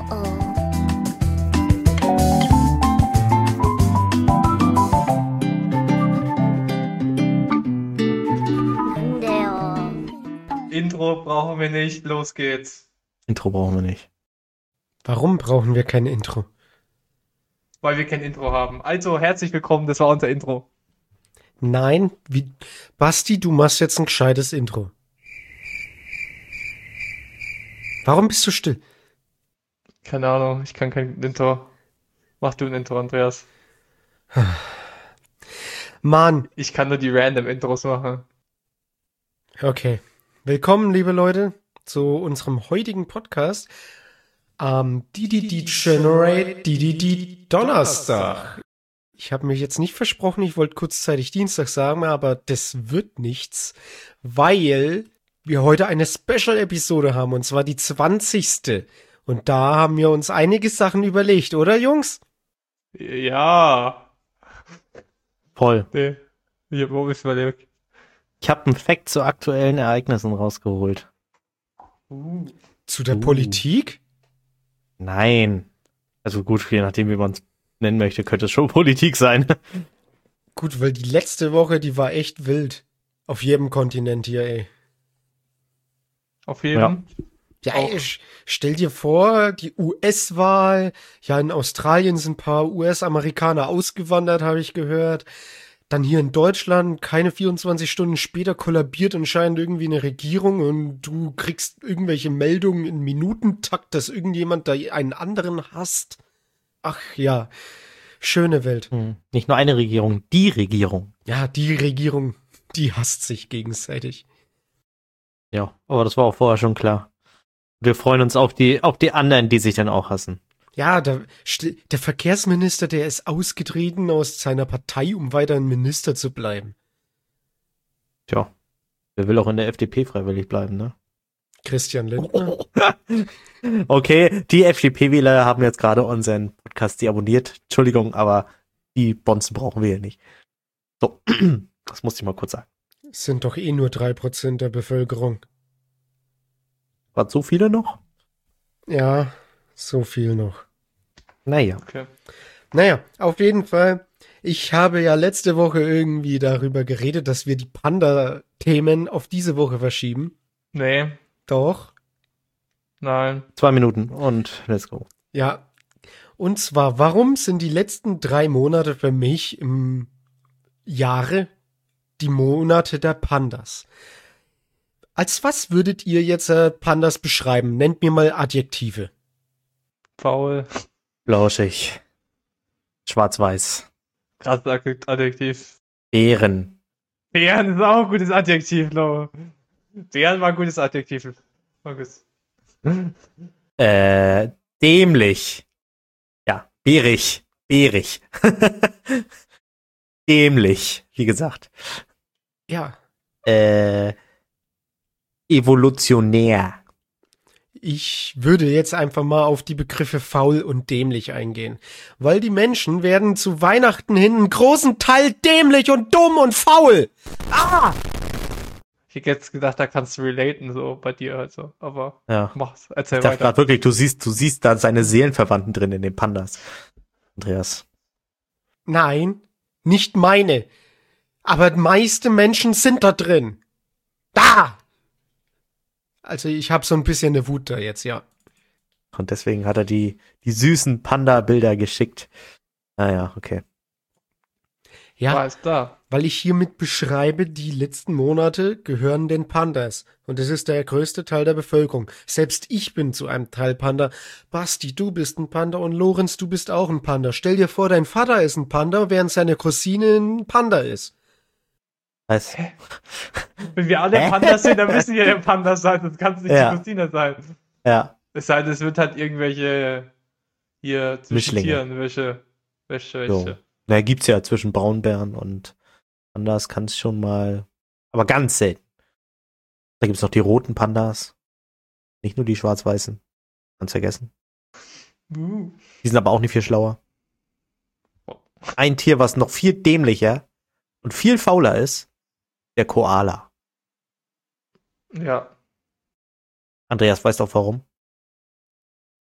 Oh. 안돼요. Intro brauchen wir nicht, los geht's. Intro brauchen wir nicht. Warum brauchen wir kein Intro? Weil wir kein Intro haben. Also, herzlich willkommen, das war unser Intro. Nein, Basti, du machst jetzt ein gescheites Intro. Warum bist du still? Keine Ahnung, ich kann kein Intro. Mach du ein Intro, Andreas. Mann, Ich kann nur die random Intros machen. okay. Willkommen, liebe Leute, zu unserem heutigen Podcast am Generate Donnerstag. Ich habe mich jetzt nicht versprochen, ich wollte kurzzeitig Dienstag sagen, aber das wird nichts, weil wir heute eine Special-Episode haben, und zwar die 20. Und da haben wir uns einige Sachen überlegt, oder Jungs? Ja. Voll. Nee. Wo bist du bei Ich habe einen Fact zu aktuellen Ereignissen rausgeholt. Zu der Politik? Nein. Also gut, je nachdem, wie man es nennen möchte, könnte es schon Politik sein. Gut, weil die letzte Woche, die war echt wild. Auf jedem Kontinent hier, ey. Auf jeden. Ja, Auch. ey, stell dir vor, die US-Wahl. Ja, in Australien sind ein paar US-Amerikaner ausgewandert, habe ich gehört. Dann hier in Deutschland, keine 24 Stunden später kollabiert anscheinend irgendwie eine Regierung und du kriegst irgendwelche Meldungen in Minutentakt, dass irgendjemand da einen anderen hasst. Ach ja, schöne Welt. Nicht nur eine Regierung, die Regierung. Ja, die Regierung, die hasst sich gegenseitig. Ja, aber das war auch vorher schon klar. Wir freuen uns auf die anderen, die sich dann auch hassen. Ja, der Verkehrsminister, der ist ausgetreten aus seiner Partei, um weiterhin Minister zu bleiben. Tja, wer will auch in der FDP freiwillig bleiben, ne? Christian Lindner. Okay, die FDP-Wähler haben jetzt gerade unseren Podcast deabonniert. Entschuldigung, aber die Bonzen brauchen wir hier nicht. So, das musste ich mal kurz sagen. Sind doch eh nur 3% der Bevölkerung. Waren so viele noch? Ja, so viel noch. Naja. Okay. Naja, auf jeden Fall. Ich habe ja letzte Woche irgendwie darüber geredet, dass wir die Panda-Themen auf diese Woche verschieben. Nee, Doch. nein. 2 Minuten und let's go. Ja. Und zwar, warum sind die letzten 3 Monate für mich im Jahre die Monate der Pandas? Als was würdet ihr jetzt Pandas beschreiben? Nennt mir mal Adjektive. Faul. Flauschig. Schwarz-Weiß. Krasses Adjektiv. Bären. Bären ist auch ein gutes Adjektiv, Lo. Bären war ein gutes Adjektiv. Markus. Dämlich. Ja, bärig. Bärig. Dämlich, wie gesagt. Ja. Evolutionär. Ich würde jetzt einfach mal auf die Begriffe faul und dämlich eingehen. Weil die Menschen werden zu Weihnachten hin einen großen Teil dämlich und dumm und faul. Ah! Ich hätte jetzt gedacht, da kannst du relaten, so bei dir halt so. Aber Ja. mach's, erzähl Ich dachte weiter. gerade wirklich, du siehst da seine Seelenverwandten drin in den Pandas. Andreas. Nein, nicht meine. Aber die meisten Menschen sind da drin. Da! Also ich habe so ein bisschen eine Wut da jetzt, ja. Und deswegen hat er die süßen Panda-Bilder geschickt. Naja, okay. Ja, War es da. weil ich hiermit beschreibe, die letzten Monate gehören den Pandas. Und das ist der größte Teil der Bevölkerung. Selbst ich bin zu einem Teil Panda. Basti, du bist ein Panda und Lorenz, du bist auch ein Panda. Stell dir vor, dein Vater ist ein Panda, während seine Cousine ein Panda ist. Was? Wenn wir alle Pandas sind, dann müssen wir ja Pandas sein, das kann nicht Ja. die Cousine sein. Ja, Es sei denn, es wird halt irgendwelche hier zwischen Mischlinge. Tieren, welche. so. Na, gibt's ja zwischen Braunbären und Pandas kann es schon mal, aber ganz selten. Da gibt's noch die roten Pandas. Nicht nur die schwarz-weißen. Kannst vergessen. Die sind aber auch nicht viel schlauer. Ein Tier, was noch viel dämlicher und viel fauler ist, der Koala. Ja. Andreas, weißt du auch warum?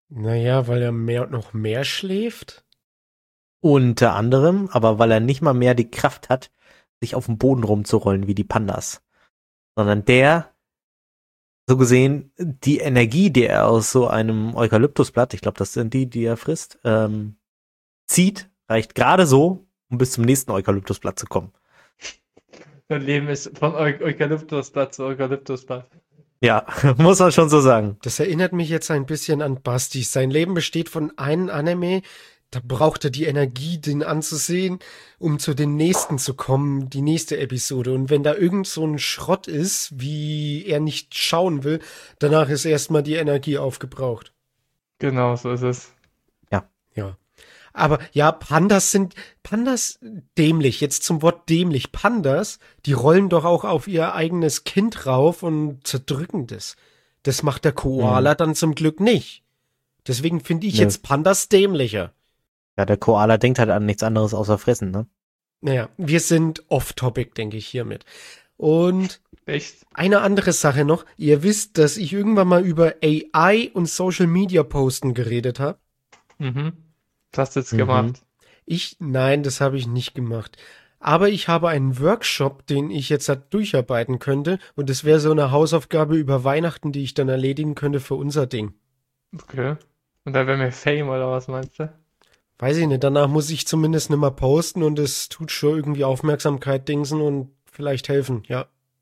Naja, weil er noch mehr schläft? Unter anderem, aber weil er nicht mal mehr die Kraft hat, sich auf dem Boden rumzurollen wie die Pandas. Sondern der, so gesehen, die Energie, die er aus so einem Eukalyptusblatt, ich glaube, das sind die er frisst, zieht, reicht gerade so, um bis zum nächsten Eukalyptusblatt zu kommen. Dein Leben ist von Eukalyptusblatt zu Eukalyptusblatt. Ja, muss man schon so sagen. Das erinnert mich jetzt ein bisschen an Basti. Sein Leben besteht von einem Anime, da braucht er die Energie, den anzusehen, um zu den nächsten zu kommen, die nächste Episode. Und wenn da irgend so ein Schrott ist, wie er nicht schauen will, danach ist erstmal die Energie aufgebraucht. Genau, so ist es. Ja. Aber ja, Pandas dämlich. Jetzt zum Wort dämlich. Pandas, die rollen doch auch auf ihr eigenes Kind rauf und zerdrücken das. Das macht der Koala dann zum Glück nicht. Deswegen finde ich Nö. jetzt Pandas dämlicher. Ja, der Koala denkt halt an nichts anderes außer fressen, ne? Naja, wir sind off-topic, denke ich hiermit. Und Echt? eine andere Sache noch. Ihr wisst, dass ich irgendwann mal über AI und Social Media Posten geredet habe. Mhm. Was hast du jetzt Mhm. gemacht? Nein, das habe ich nicht gemacht. Aber ich habe einen Workshop, den ich jetzt halt durcharbeiten könnte. Und das wäre so eine Hausaufgabe über Weihnachten, die ich dann erledigen könnte für unser Ding. Okay. Und dann wäre mir Fame oder was meinst du? Weiß ich nicht, danach muss ich zumindest nicht mehr posten und es tut schon irgendwie Aufmerksamkeit dingsen und vielleicht helfen, ja.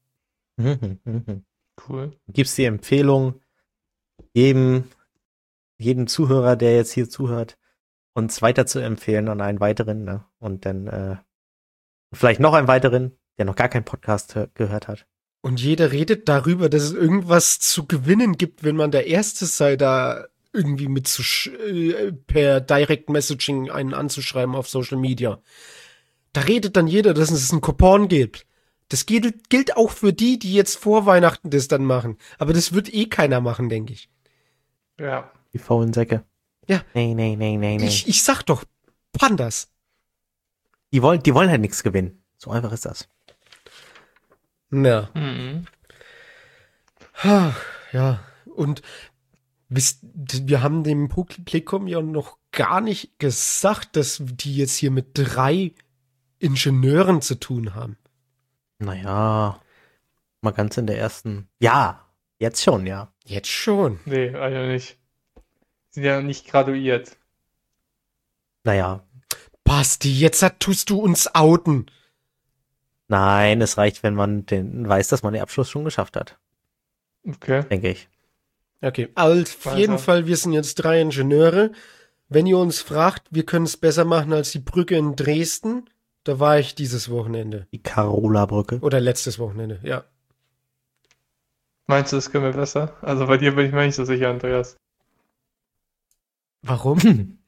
Cool. Gibst die Empfehlung jedem Zuhörer, der jetzt hier zuhört, uns weiter zu empfehlen an einen weiteren, ne? Und dann vielleicht noch einen weiteren, der noch gar keinen Podcast gehört hat. Und jeder redet darüber, dass es irgendwas zu gewinnen gibt, wenn man der Erste sei, da irgendwie per Direct Messaging einen anzuschreiben auf Social Media. Da redet dann jeder, dass es einen Coupon gibt. Das gilt auch für die jetzt vor Weihnachten das dann machen. Aber das wird eh keiner machen, denke ich. Ja. Die faulen Säcke. Ja. Nee. Ich sag doch, Pandas. Die wollen halt nichts gewinnen. So einfach ist das. Na. Mhm. Ja, und wir haben dem Publikum ja noch gar nicht gesagt, dass die jetzt hier mit 3 Ingenieuren zu tun haben. Naja, mal ganz in der ersten. Ja, jetzt schon, ja. Jetzt schon. Nee, also nicht. Sind ja nicht graduiert. Naja, Basti, jetzt tust du uns outen. nein, es reicht, wenn man weiß, dass man den Abschluss schon geschafft hat, Okay. denke ich. Okay, auf jeden Fall, wir sind jetzt 3 Ingenieure. Wenn ihr uns fragt, wir können es besser machen als die Brücke in Dresden, da war ich dieses Wochenende. Die Carola-Brücke. Oder letztes Wochenende, ja. Meinst du, das können wir besser? Also bei dir bin ich mir nicht so sicher, Andreas. Warum?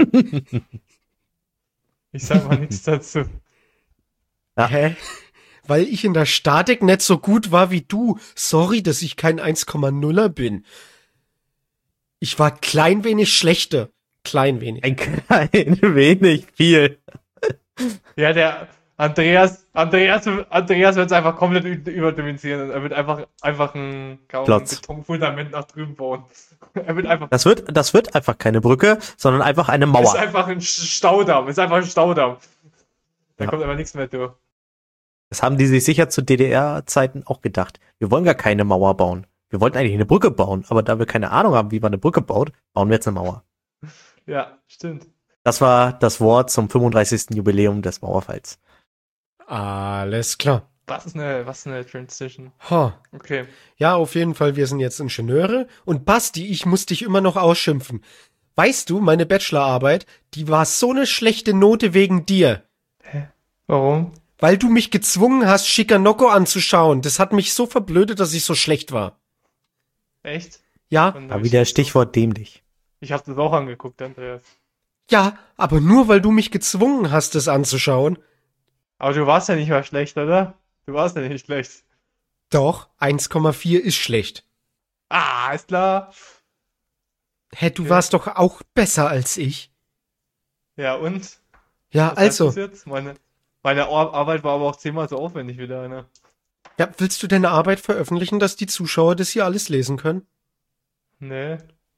Ich sag mal nichts dazu. Ja. Hä? Weil ich in der Statik nicht so gut war wie du. Sorry, dass ich kein 1,0er bin. Ich war klein wenig schlechter. Klein wenig. Ein klein wenig viel. Ja, der Andreas wird es einfach komplett überdimensionieren. Er wird einfach ein Klotz. Betonfundament nach drüben bauen. Er wird einfach. Das wird einfach keine Brücke, sondern einfach eine Ist Mauer. einfach ein Staudamm. Ist einfach ein Staudamm. Da Ja. kommt einfach nichts mehr durch. Das haben die sich sicher zu DDR-Zeiten auch gedacht. Wir wollen gar keine Mauer bauen. Wir wollten eigentlich eine Brücke bauen, aber da wir keine Ahnung haben, wie man eine Brücke baut, bauen wir jetzt eine Mauer. Ja, stimmt. Das war das Wort zum 35. Jubiläum des Mauerfalls. Alles klar. Was ist eine Transition? Ha. Okay. Ja, auf jeden Fall, wir sind jetzt Ingenieure. Und Basti, ich muss dich immer noch ausschimpfen. Weißt du, meine Bachelorarbeit, die war so eine schlechte Note wegen dir. Warum? Weil du mich gezwungen hast, Shikanoko anzuschauen. Das hat mich so verblödet, dass ich so schlecht war. Echt? Ja, Und Aber wieder Stichwort dämlich. Ich habe das auch angeguckt, Andreas. ja, aber nur weil du mich gezwungen hast, das anzuschauen. Aber du warst ja nicht mal schlecht, oder? Du warst ja nicht schlecht. Doch, 1,4 ist schlecht. Ah, ist klar. Hä, du Okay. warst doch auch besser als ich. Ja, und? Ja, Was heißt also. das jetzt? Meine Arbeit war aber auch 10-mal so aufwendig wie deine. Ja, willst du deine Arbeit veröffentlichen, dass die Zuschauer das hier alles lesen können? Nee.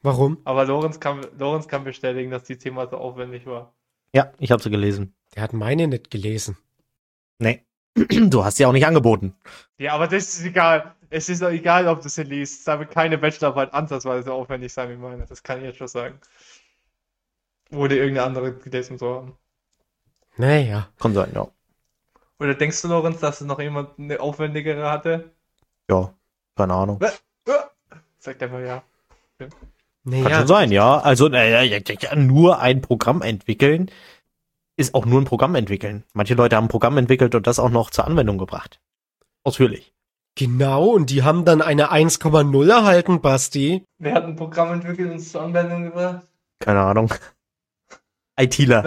Warum? Aber Lorenz kann bestätigen, dass die Thema so aufwendig war. Ja, ich habe sie gelesen. Der hat meine nicht gelesen. Nee. Du hast sie auch nicht angeboten. Ja, aber das ist egal. Es ist doch egal, ob du sie liest. Da wird keine Bachelorarbeit ansatzweise so aufwendig sein wie meine. Das kann ich jetzt schon sagen. Ohne irgendeine andere gelesen zu haben. Naja. Kann sein, ja. Oder denkst du, Lorenz, dass es noch jemand eine aufwendigere hatte? Ja, keine Ahnung. Sagt einfach ja. Kann Naja. schon sein, ja. Also nur ein Programm entwickeln ist auch nur ein Programm entwickeln. Manche Leute haben ein Programm entwickelt und das auch noch zur Anwendung gebracht. Ausführlich. Genau, und die haben dann eine 1,0 erhalten, Basti. Wer hat ein Programm entwickelt und es zur Anwendung gebracht? Keine Ahnung. ITler.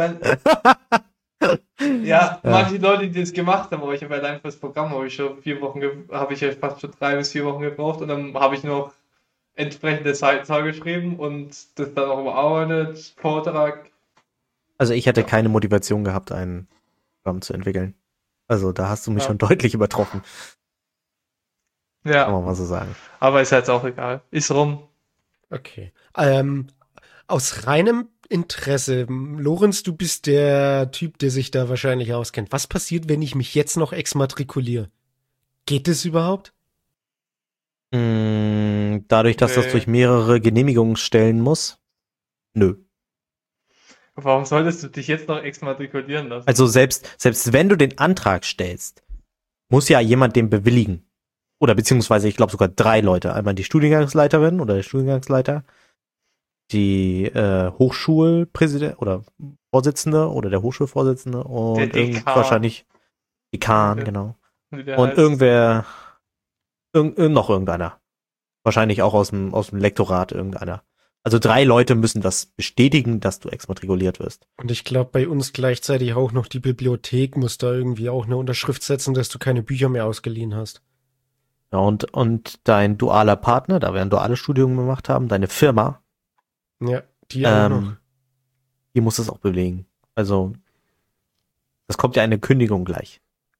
Ja, manche Leute, die das gemacht haben, aber ich habe allein für das Programm habe ich ja fast schon 3 bis 4 Wochen gebraucht und dann habe ich noch entsprechende Seitenzahl geschrieben und das dann auch überarbeitet, Vortrag. Also ich hätte keine Motivation gehabt, ein Programm zu entwickeln. Also da hast du mich schon deutlich übertroffen, kann Ja, man mal so sagen. aber ist jetzt auch egal. Ist rum. Okay. Aus reinem Interesse, Lorenz, du bist der Typ, der sich da wahrscheinlich auskennt. Was passiert, wenn ich mich jetzt noch exmatrikuliere? Geht es überhaupt? Dadurch, dass das Nee. durch mehrere Genehmigungen stellen muss? Nö. Warum solltest du dich jetzt noch exmatrikulieren lassen? Also selbst wenn du den Antrag stellst, muss ja jemand den bewilligen. Oder beziehungsweise, ich glaube sogar 3 Leute. Einmal die Studiengangsleiterin oder der Studiengangsleiter, die Hochschulpräsident oder Vorsitzende oder der Hochschulvorsitzende und Der Dekan. wahrscheinlich Dekan, Ja. genau. Wie der Und heißt. irgendwer, noch irgendeiner. Wahrscheinlich auch aus dem Lektorat irgendeiner. Also 3 Leute müssen das bestätigen, dass du exmatrikuliert wirst. Und ich glaube, bei uns gleichzeitig auch noch die Bibliothek muss da irgendwie auch eine Unterschrift setzen, dass du keine Bücher mehr ausgeliehen hast. Ja, und dein dualer Partner, da wir ein duales Studium gemacht haben, deine Firma, Ja, die auch noch. die muss es auch belegen. Also, das kommt ja eine Kündigung gleich.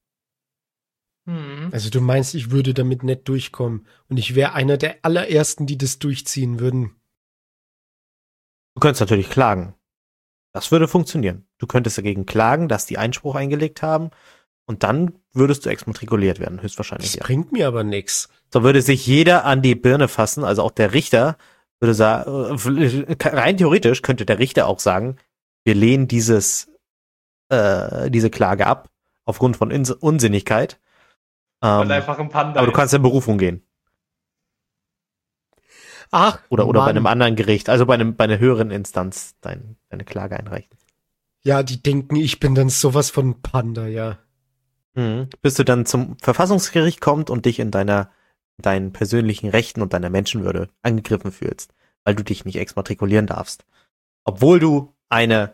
Mhm. Also du meinst, ich würde damit nicht durchkommen und ich wäre einer der allerersten, die das durchziehen würden. Du könntest natürlich klagen. Das würde funktionieren. Du könntest dagegen klagen, dass die Einspruch eingelegt haben und dann würdest du exmatrikuliert werden, höchstwahrscheinlich. Das Ja. bringt mir aber nichts. So würde sich jeder an die Birne fassen, also auch der Richter würde sagen, rein theoretisch könnte der Richter auch sagen, wir lehnen diese Klage ab, aufgrund von Unsinnigkeit. Weil einfach ein Panda Aber du ist. kannst in Berufung gehen. Ach, Oder bei Mann. einem anderen Gericht, also bei einer höheren Instanz deine Klage einreichen. Ja, die denken, ich bin dann sowas von Panda, ja. Bis du dann zum Verfassungsgericht kommst und dich in deinen persönlichen Rechten und deiner Menschenwürde angegriffen fühlst, weil du dich nicht exmatrikulieren darfst. Obwohl du einen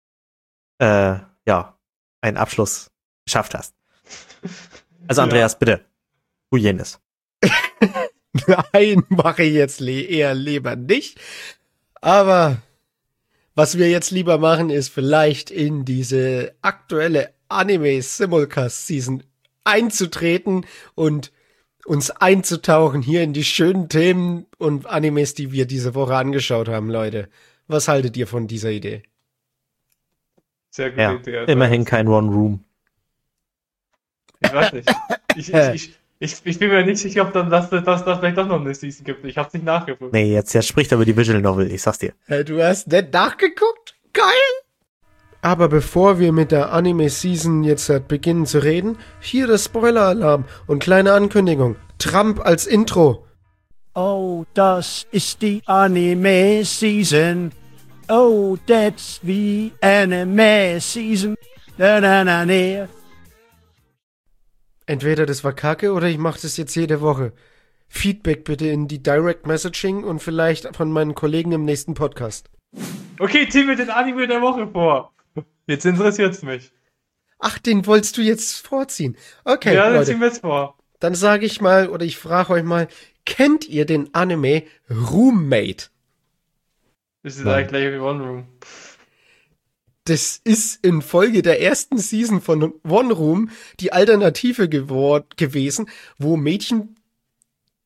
Abschluss geschafft hast. Also Andreas, bitte, tu jenes. Nein, mache ich jetzt eher lieber nicht. Aber was wir jetzt lieber machen, ist vielleicht in diese aktuelle Anime-Simulcast-Season einzutreten und uns einzutauchen hier in die schönen Themen und Animes, die wir diese Woche angeschaut haben, Leute. Was haltet ihr von dieser Idee? Sehr gute Ja, Idee. immerhin kein One-Room. Ich weiß nicht. Ich bin mir nicht sicher, ob dann das vielleicht doch noch eine Season gibt. Ich hab's nicht nachgeprüft. Nee, jetzt spricht aber die Visual Novel, ich sag's dir. Du hast nicht nachgeguckt? Geil! Aber bevor wir mit der Anime-Season jetzt beginnen zu reden, hier der Spoiler-Alarm und kleine Ankündigung. Trump als Intro. Oh, das ist die Anime-Season. Oh, that's the Anime-Season. Da, da, da, da. Entweder das war kacke oder ich mache das jetzt jede Woche. Feedback bitte in die Direct Messaging und vielleicht von meinen Kollegen im nächsten Podcast. Okay, zieh mir den Anime der Woche vor. Jetzt interessiert's mich. Ach, den wolltest du jetzt vorziehen. Okay, Ja, dann Leute. zieh mir jetzt vor. Dann sage ich mal, oder ich frage euch mal, kennt ihr den Anime Roommate? Das ist Nein. eigentlich gleich wie One Room. Das ist in Folge der ersten Season von One Room die Alternative gewesen, wo Mädchen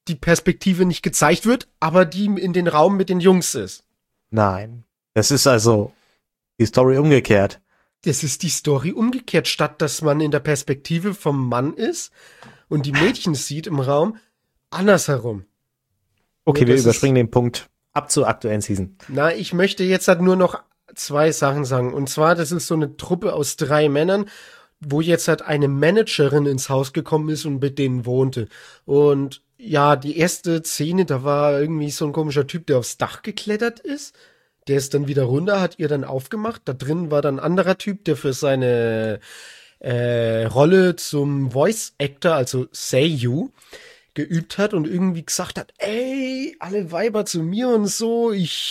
die Perspektive nicht gezeigt wird, aber die in den Raum mit den Jungs ist. Nein. Das ist also die Story umgekehrt. Das ist die Story umgekehrt, statt dass man in der Perspektive vom Mann ist und die Mädchen sieht im Raum, andersherum. Okay, Nee, wir das überspringen den Punkt ab zur aktuellen Season. Na, ich möchte jetzt halt nur noch 2 Sachen sagen. Und zwar, das ist so eine Truppe aus 3 Männern, wo jetzt halt eine Managerin ins Haus gekommen ist und mit denen wohnte. Und ja, die erste Szene, da war irgendwie so ein komischer Typ, der aufs Dach geklettert ist. Der ist dann wieder runter, hat ihr dann aufgemacht. Da drin war dann ein anderer Typ, der für seine Rolle zum Voice Actor, also Seiyu, geübt hat und irgendwie gesagt hat, ey, alle Weiber zu mir und so,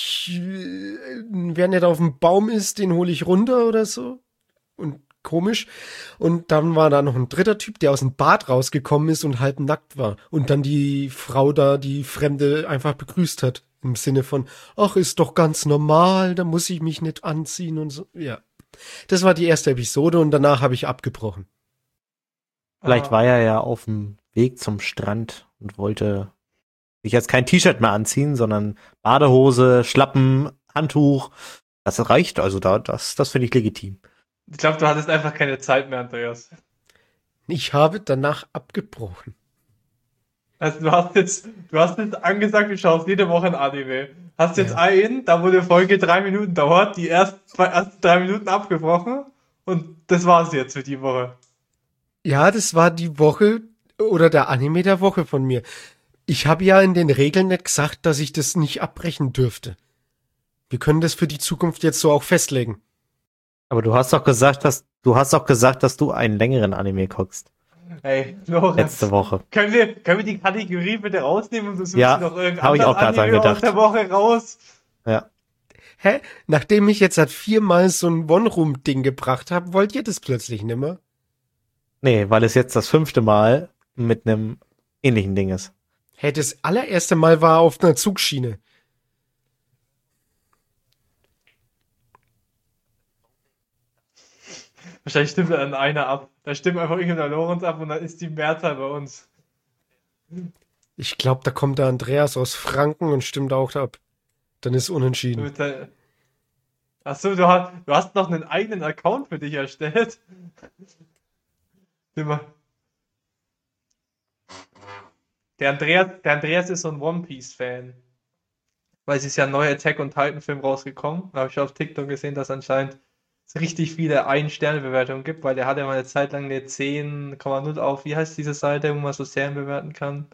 wer nicht auf dem Baum ist, den hole ich runter oder so. Und komisch. Und dann war da noch ein dritter Typ, der aus dem Bad rausgekommen ist und halb nackt war. Und dann die Frau da, die Fremde, einfach begrüßt hat. Im Sinne von, ach, ist doch ganz normal, da muss ich mich nicht anziehen und so. Ja. Das war die erste Episode und danach habe ich abgebrochen. Vielleicht war er ja auf dem Weg zum Strand und wollte sich jetzt kein T-Shirt mehr anziehen, sondern Badehose, Schlappen, Handtuch. Das reicht, also das finde ich legitim. Ich glaube, du hattest einfach keine Zeit mehr, Andreas. Ich habe danach abgebrochen. Also du hast jetzt angesagt, du schaust jede Woche ein Anime. Hast jetzt einen, da wo die Folge 3 Minuten dauert, die ersten 3 Minuten abgebrochen und das war's jetzt für die Woche. Ja, das war die Woche oder der Anime der Woche von mir. Ich habe ja in den Regeln nicht gesagt, dass ich das nicht abbrechen dürfte. Wir können das für die Zukunft jetzt so auch festlegen. Aber du hast doch gesagt, dass du einen längeren Anime guckst. Hey, Lorenz. Letzte Woche. Können wir die Kategorie bitte rausnehmen und du suchst Ja, noch irgendein hab ich auch anderes grad Anime dran aus gedacht. der Woche raus? Ja. Hä? Nachdem ich jetzt halt 4-mal so ein One-Room-Ding gebracht habe, wollt ihr das plötzlich nimmer? Nee, weil es jetzt das 5. Mal mit einem ähnlichen Ding ist. Hä, das allererste Mal war auf einer Zugschiene. Wahrscheinlich stimmt dann einer ab. Da stimmt einfach irgendein Lorenz ab und dann ist die Mehrzahl bei uns. Ich glaube, da kommt der Andreas aus Franken und stimmt auch ab. Dann ist unentschieden. Achso, du hast noch einen eigenen Account für dich erstellt. Immer. Der Andreas ist so ein One Piece Fan. Weil es ist ja ein neuer Attack on Titan Film rausgekommen. Da habe ich auf TikTok gesehen, dass anscheinend es richtig viele 1-Sterne-Bewertungen gibt, weil der hatte mal eine Zeit lang eine 10,0 auf, wie heißt diese Seite, wo man so Serien bewerten kann?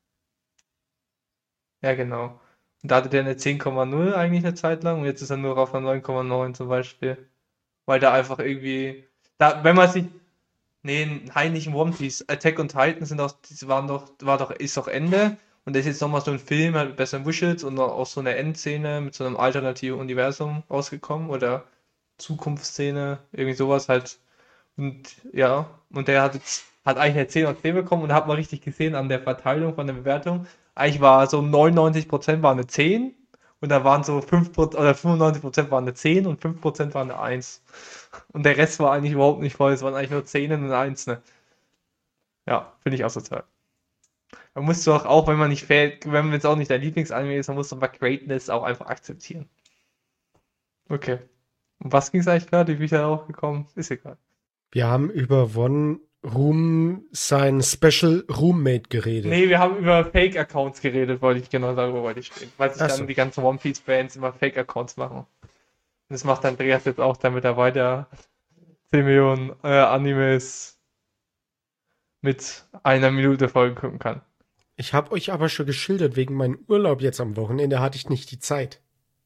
Ja, genau. Und da hatte der eine 10,0 eigentlich eine Zeit lang und jetzt ist er nur auf einer 9,9 zum Beispiel. Weil da einfach irgendwie, wenn man sich, nee, nein, nicht in One Piece, Attack on Titan ist doch Ende und da ist jetzt nochmal so ein Film halt mit besseren Visuals und auch so eine Endszene mit so einem alternativen Universum rausgekommen oder Zukunftsszene, irgendwie sowas halt. Und ja, und der hat eigentlich eine 10 aus 10 bekommen und da hat man richtig gesehen an der Verteilung von der Bewertung. Eigentlich war so 99% war eine 10 und da waren so 5% oder 95% waren eine 10 und 5% waren eine 1. Und der Rest war eigentlich überhaupt nicht voll, es waren eigentlich nur 10 und 1. Ne? Ja, finde ich asozial. Man muss doch auch, wenn man jetzt auch nicht dein Lieblingsanime ist, man muss doch mal Greatness auch einfach akzeptieren. Okay. Um was ging es eigentlich gerade? Wie bin ich da auch gekommen? Ist egal. Wir haben über One Room sein Special Roommate geredet. Nee, wir haben über Fake-Accounts geredet, wollte ich genau darüber wollte ich stehen. Weil sich dann die ganzen One Piece-Fans immer Fake-Accounts machen. Und das macht Andreas jetzt auch, damit er weiter 10 Millionen Animes mit einer Minute Folgen gucken kann. Ich habe euch aber schon geschildert, wegen meinem Urlaub jetzt am Wochenende hatte ich nicht die Zeit.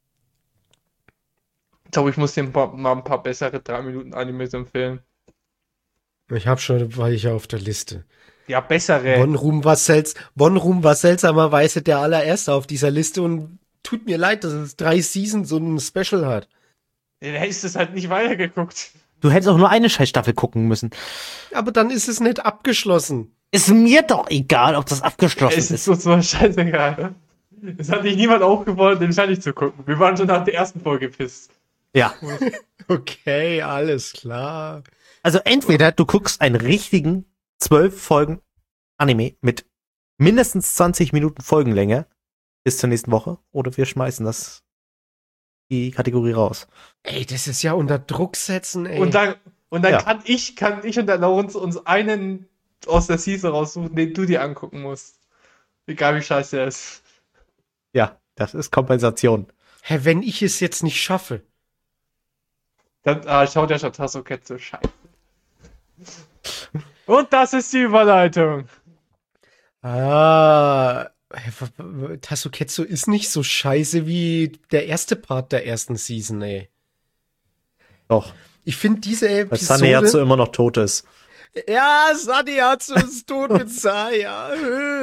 Ich glaube, ich muss dir mal ein paar bessere 3 Minuten Animes empfehlen. Ich habe schon, war ich ja auf der Liste. Ja, bessere. One Room war seltsamerweise der allererste auf dieser Liste und tut mir leid, dass es 3 Seasons so ein Special hat. Da ist es halt nicht weitergeguckt. Du hättest auch nur eine Scheißstaffel gucken müssen. Aber dann ist es nicht abgeschlossen. Ist mir doch egal, ob das abgeschlossen Es ist. ist so scheißegal. Es hat dich niemand aufgefordert, den fertig zu gucken. Wir waren schon nach der ersten Folge pisst. Ja. Okay, alles klar. Also entweder du guckst einen richtigen 12 Folgen Anime mit mindestens 20 Minuten Folgenlänge bis zur nächsten Woche oder wir schmeißen die Kategorie raus. Ey, das ist ja unter Druck setzen, ey. Und dann Ja. kann ich und der Lorenz uns einen aus der Season raussuchen, den du dir angucken musst. Egal wie scheiße er ist. Ja, das ist Kompensation. Hä, wenn ich es jetzt nicht schaffe. Dann schaut der Tasso-Cat so scheiße. Und das ist die Überleitung. Tassoketsu ist nicht so scheiße wie der erste Part der ersten Season, ey. Doch, Ich finde diese weil Saneatsu Episode... immer noch tot ist. Ja, Saneatsu ist tot mit Saya.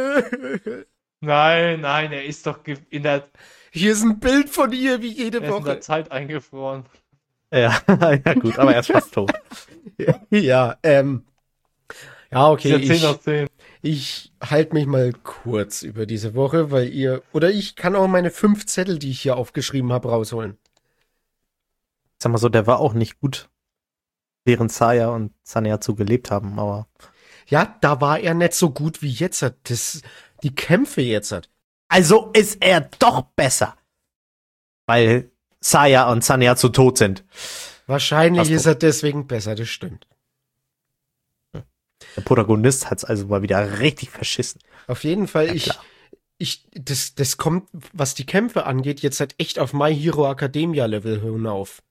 Nein, er ist doch Hier ist ein Bild von ihr, wie jede er ist in der Woche. Zeit eingefroren. Ja, ja gut, aber er ist fast tot. Ja, okay, Ist ja 10 aus 10. ich halte mich mal kurz über diese Woche, weil oder ich kann auch meine 5 Zettel, die ich hier aufgeschrieben habe, rausholen. Sag mal so, der war auch nicht gut, während Saya und Saneatsu gelebt haben, aber Ja, da war er nicht so gut wie jetzt. Die Kämpfe jetzt. also ist er doch besser. Weil Saya und Saneatsu tot sind. Wahrscheinlich Hast du. ist er deswegen besser, das stimmt. Der Protagonist hat's also mal wieder richtig verschissen. Auf jeden Fall, Ja, klar. das kommt, was die Kämpfe angeht, jetzt halt echt auf My Hero Academia Level hinauf.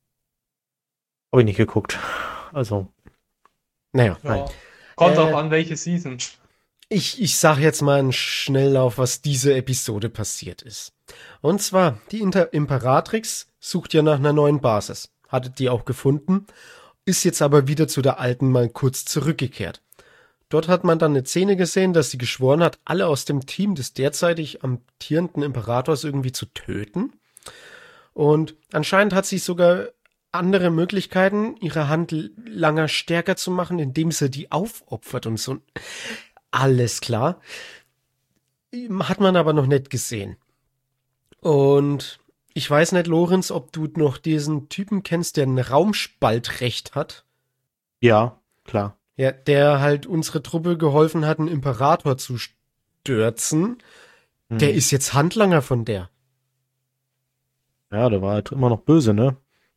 Hab ich nicht geguckt. Also, Naja, Ja. Kommt Äh, auch an, welche Season. ich sag jetzt mal einen Schnelllauf, was diese Episode passiert ist. Und zwar, die Imperatrix sucht ja nach einer neuen Basis. Hattet die auch gefunden, ist jetzt aber wieder zu der alten mal kurz zurückgekehrt. Dort hat man dann eine Szene gesehen, dass sie geschworen hat, alle aus dem Team des derzeitig amtierenden Imperators irgendwie zu töten. Und anscheinend hat sie sogar andere Möglichkeiten, ihre Handlanger stärker zu machen, indem sie die aufopfert und so. Alles klar. Hat man aber noch nicht gesehen. Und ich weiß nicht, Lorenz, ob du noch diesen Typen kennst, der ein Raumspaltrecht hat. ja, klar. Ja, der halt unsere Truppe geholfen hat, einen Imperator zu stürzen. Der Hm. ist jetzt Handlanger von der. Ja, der war halt immer noch böse, ne?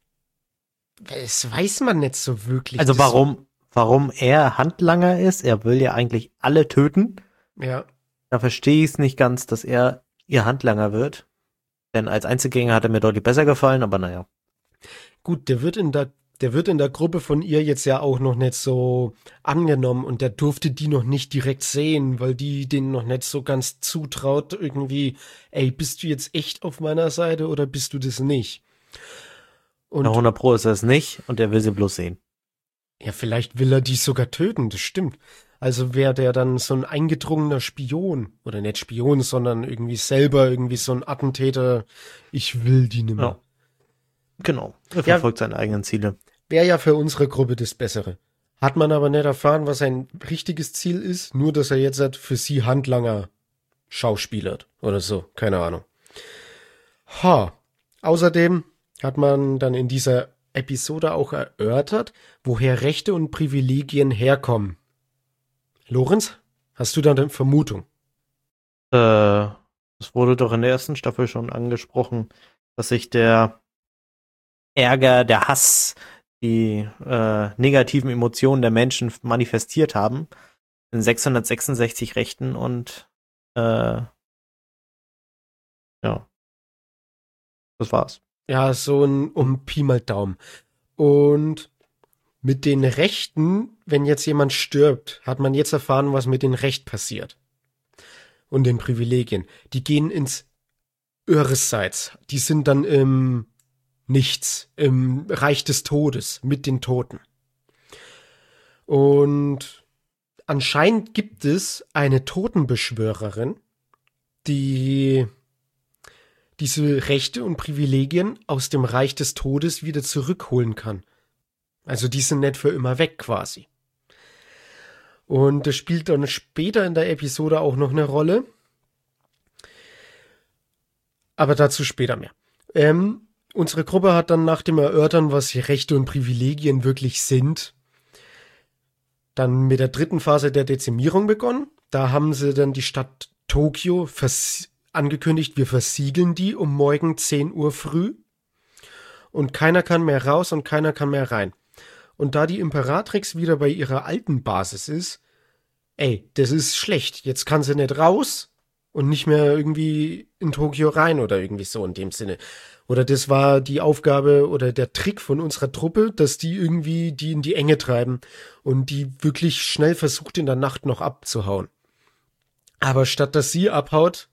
Das weiß man nicht so wirklich. Also Das- warum er Handlanger ist, er will ja eigentlich alle töten. Ja. Da verstehe ich es nicht ganz, dass er ihr Handlanger wird. Denn als Einzelgänger hat er mir deutlich besser gefallen, aber naja. Gut, der wird in der Gruppe von ihr jetzt ja auch noch nicht so angenommen und der durfte die noch nicht direkt sehen, weil die denen noch nicht so ganz zutraut irgendwie, ey, bist du jetzt echt auf meiner Seite oder bist du das nicht? Und 100 Pro ist er es nicht und er will sie bloß sehen. ja, vielleicht will er die sogar töten, das stimmt. Also wäre der dann so ein eingedrungener Spion oder nicht Spion, sondern irgendwie selber irgendwie so ein Attentäter, ich will die nimmer. Ja. Genau. Er Ja. verfolgt seine eigenen Ziele. Wäre ja für unsere Gruppe das Bessere. Hat man aber nicht erfahren, was sein richtiges Ziel ist, nur dass er jetzt halt für sie Handlanger schauspielert oder so, keine Ahnung. Außerdem hat man dann in dieser Episode auch erörtert, woher Rechte und Privilegien herkommen. Lorenz, hast du da eine Vermutung? Das wurde doch in der ersten Staffel schon angesprochen, dass sich der Ärger, der Hass, die negativen Emotionen der Menschen manifestiert haben in 666 Rechten und ja, das war's. Ja, so ein um Pi mal Daumen. Und mit den Rechten, wenn jetzt jemand stirbt, hat man jetzt erfahren, was mit den Recht passiert. Und den Privilegien. Die gehen ins Irrseits. Die sind dann im Nichts, im Reich des Todes, mit den Toten. Und anscheinend gibt es eine Totenbeschwörerin, die diese Rechte und Privilegien aus dem Reich des Todes wieder zurückholen kann. Also die sind nicht für immer weg quasi. Und das spielt dann später in der Episode auch noch eine Rolle. Aber dazu später mehr. Unsere Gruppe hat dann nach dem Erörtern, was die Rechte und Privilegien wirklich sind, dann mit der dritten Phase der Dezimierung begonnen. Da haben sie dann die Stadt Tokio angekündigt, wir versiegeln die um morgen 10 Uhr früh. Und keiner kann mehr raus und keiner kann mehr rein. Und da die Imperatrix wieder bei ihrer alten Basis ist, das ist schlecht. Jetzt kann sie nicht raus und nicht mehr irgendwie in Tokio rein oder irgendwie so in dem Sinne. Oder das war die Aufgabe oder der Trick von unserer Truppe, dass die irgendwie die in die Enge treiben und die wirklich schnell versucht, in der Nacht noch abzuhauen. Aber statt dass sie abhaut,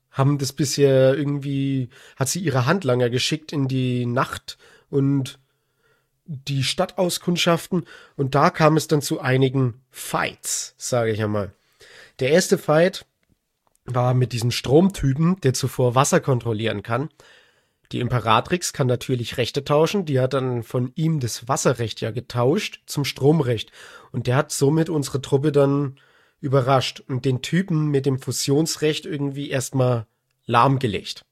hat sie ihre Handlanger geschickt in die Nacht und die Stadtauskundschaften und da kam es dann zu einigen Fights, sage ich einmal. Der erste Fight war mit diesem Stromtypen, der zuvor Wasser kontrollieren kann. Die Imperatrix kann natürlich Rechte tauschen, die hat dann von ihm das Wasserrecht ja getauscht zum Stromrecht und der hat somit unsere Truppe dann überrascht und den Typen mit dem Fusionsrecht irgendwie erstmal lahmgelegt.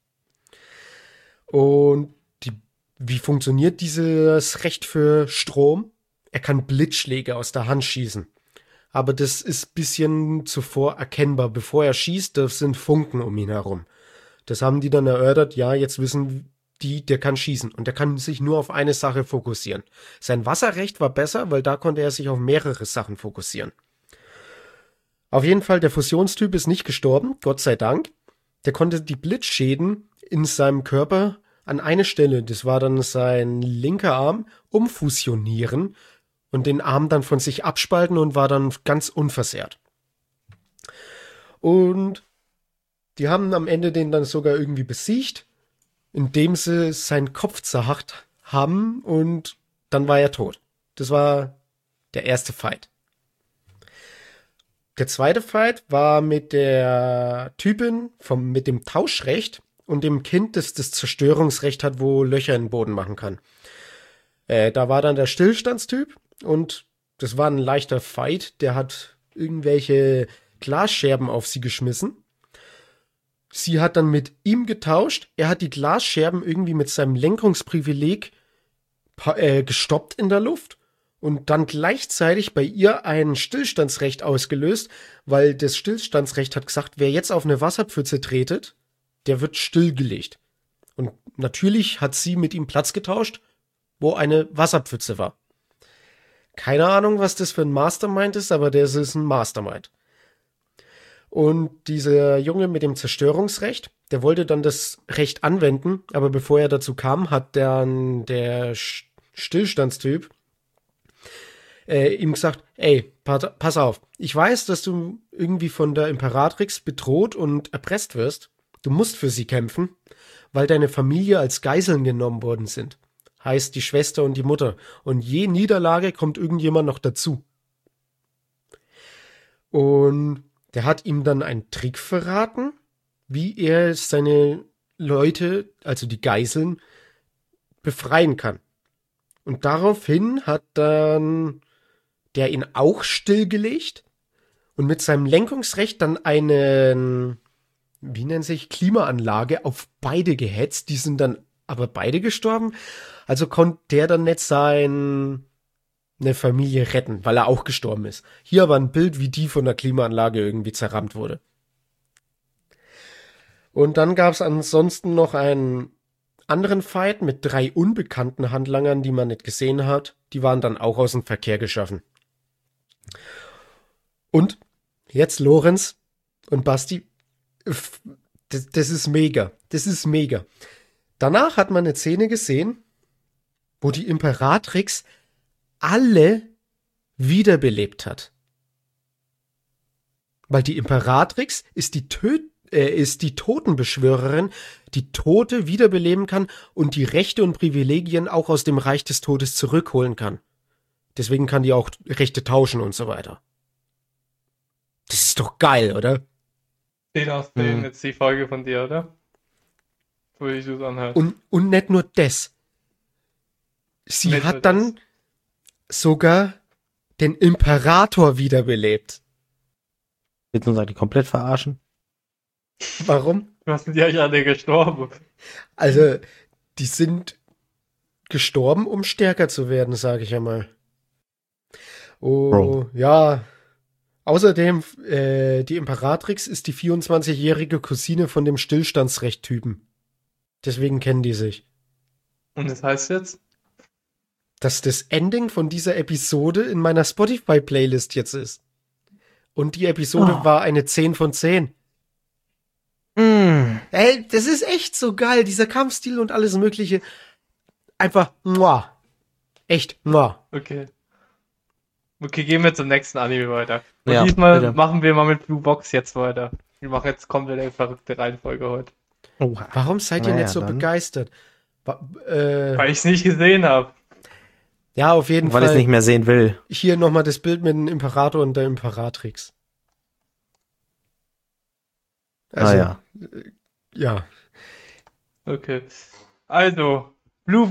Und wie funktioniert dieses Recht für Strom? Er kann Blitzschläge aus der Hand schießen. Aber das ist ein bisschen zuvor erkennbar. Bevor er schießt, das sind Funken um ihn herum. Das haben die dann erörtert, ja, jetzt wissen die, der kann schießen. Und der kann sich nur auf eine Sache fokussieren. Sein Wasserrecht war besser, weil da konnte er sich auf mehrere Sachen fokussieren. Auf jeden Fall, der Fusionstyp ist nicht gestorben, Gott sei Dank. Der konnte die Blitzschäden in seinem Körper an eine Stelle, das war dann sein linker Arm, umfusionieren und den Arm dann von sich abspalten und war dann ganz unversehrt. Und die haben am Ende den dann sogar irgendwie besiegt, indem sie seinen Kopf zerhackt haben und dann war er tot. Das war der erste Fight. Der zweite Fight war mit der Typin mit dem Tauschrecht und dem Kind, das das Zerstörungsrecht hat, wo Löcher in den Boden machen kann. Da war dann der Stillstandstyp und das war ein leichter Fight. Der hat irgendwelche Glasscherben auf sie geschmissen. Sie hat dann mit ihm getauscht. Er hat die Glasscherben irgendwie mit seinem Lenkungsprivileg gestoppt in der Luft und dann gleichzeitig bei ihr ein Stillstandsrecht ausgelöst, weil das Stillstandsrecht hat gesagt, wer jetzt auf eine Wasserpfütze tretet, der wird stillgelegt. Und natürlich hat sie mit ihm Platz getauscht, wo eine Wasserpfütze war. Keine Ahnung, was das für ein Mastermind ist, aber das ist ein Mastermind. Und dieser Junge mit dem Zerstörungsrecht, der wollte dann das Recht anwenden, aber bevor er dazu kam, hat dann der Stillstandstyp ihm gesagt, pass auf, ich weiß, dass du irgendwie von der Imperatrix bedroht und erpresst wirst. Du musst für sie kämpfen, weil deine Familie als Geiseln genommen worden sind. Heißt die Schwester und die Mutter. Und je Niederlage kommt irgendjemand noch dazu. Und der hat ihm dann einen Trick verraten, wie er seine Leute, also die Geiseln, befreien kann. Und daraufhin hat dann der ihn auch stillgelegt und mit seinem Lenkungsrecht dann eine, wie nennt sich, Klimaanlage auf beide gehetzt. Die sind dann aber beide gestorben. Also konnte der dann nicht eine Familie retten, weil er auch gestorben ist. Hier aber ein Bild, wie die von der Klimaanlage irgendwie zerrammt wurde. Und dann gab es ansonsten noch einen anderen Fight mit 3 unbekannten Handlangern, die man nicht gesehen hat. Die waren dann auch aus dem Verkehr geschaffen. Und jetzt Lorenz und Basti. Das ist mega. Das ist mega. Danach hat man eine Szene gesehen, wo die Imperatrix alle wiederbelebt hat. Weil die Imperatrix ist die Totenbeschwörerin, die Tote wiederbeleben kann und die Rechte und Privilegien auch aus dem Reich des Todes zurückholen kann. Deswegen kann die auch Rechte tauschen und so weiter. Das ist doch geil, oder? 10 aus 10 jetzt die Folge von dir, oder? So wie du es anhörst. Und nicht nur das. Sie Nicht hat nur dann sogar den Imperator wiederbelebt. Willst du uns eigentlich komplett verarschen? Warum? Was sind die eigentlich alle gestorben? Also, die sind gestorben, um stärker zu werden, sage ich einmal. Oh, Bro. ja. Außerdem, die Imperatrix ist die 24-jährige Cousine von dem Stillstandsrecht-Typen. Deswegen kennen die sich. Und das heißt jetzt? Dass das Ending von dieser Episode in meiner Spotify-Playlist jetzt ist. Und die Episode war eine 10 von 10. Ey, das ist echt so geil, dieser Kampfstil und alles Mögliche. Einfach, muah. Echt, muah. Okay. Okay, gehen wir zum nächsten Anime weiter. Und Ja, diesmal bitte. machen wir mal mit Blue Box jetzt weiter. Wir machen jetzt komplett eine verrückte Reihenfolge heute. Oha. Warum seid ihr Naja, nicht so dann. begeistert? Weil ich es nicht gesehen habe. Ja, auf jeden Weil ich es Fall. nicht mehr sehen will. Hier nochmal das Bild mit dem Imperator und der Imperatrix. Also, Naja. ja. Okay. Also, Blue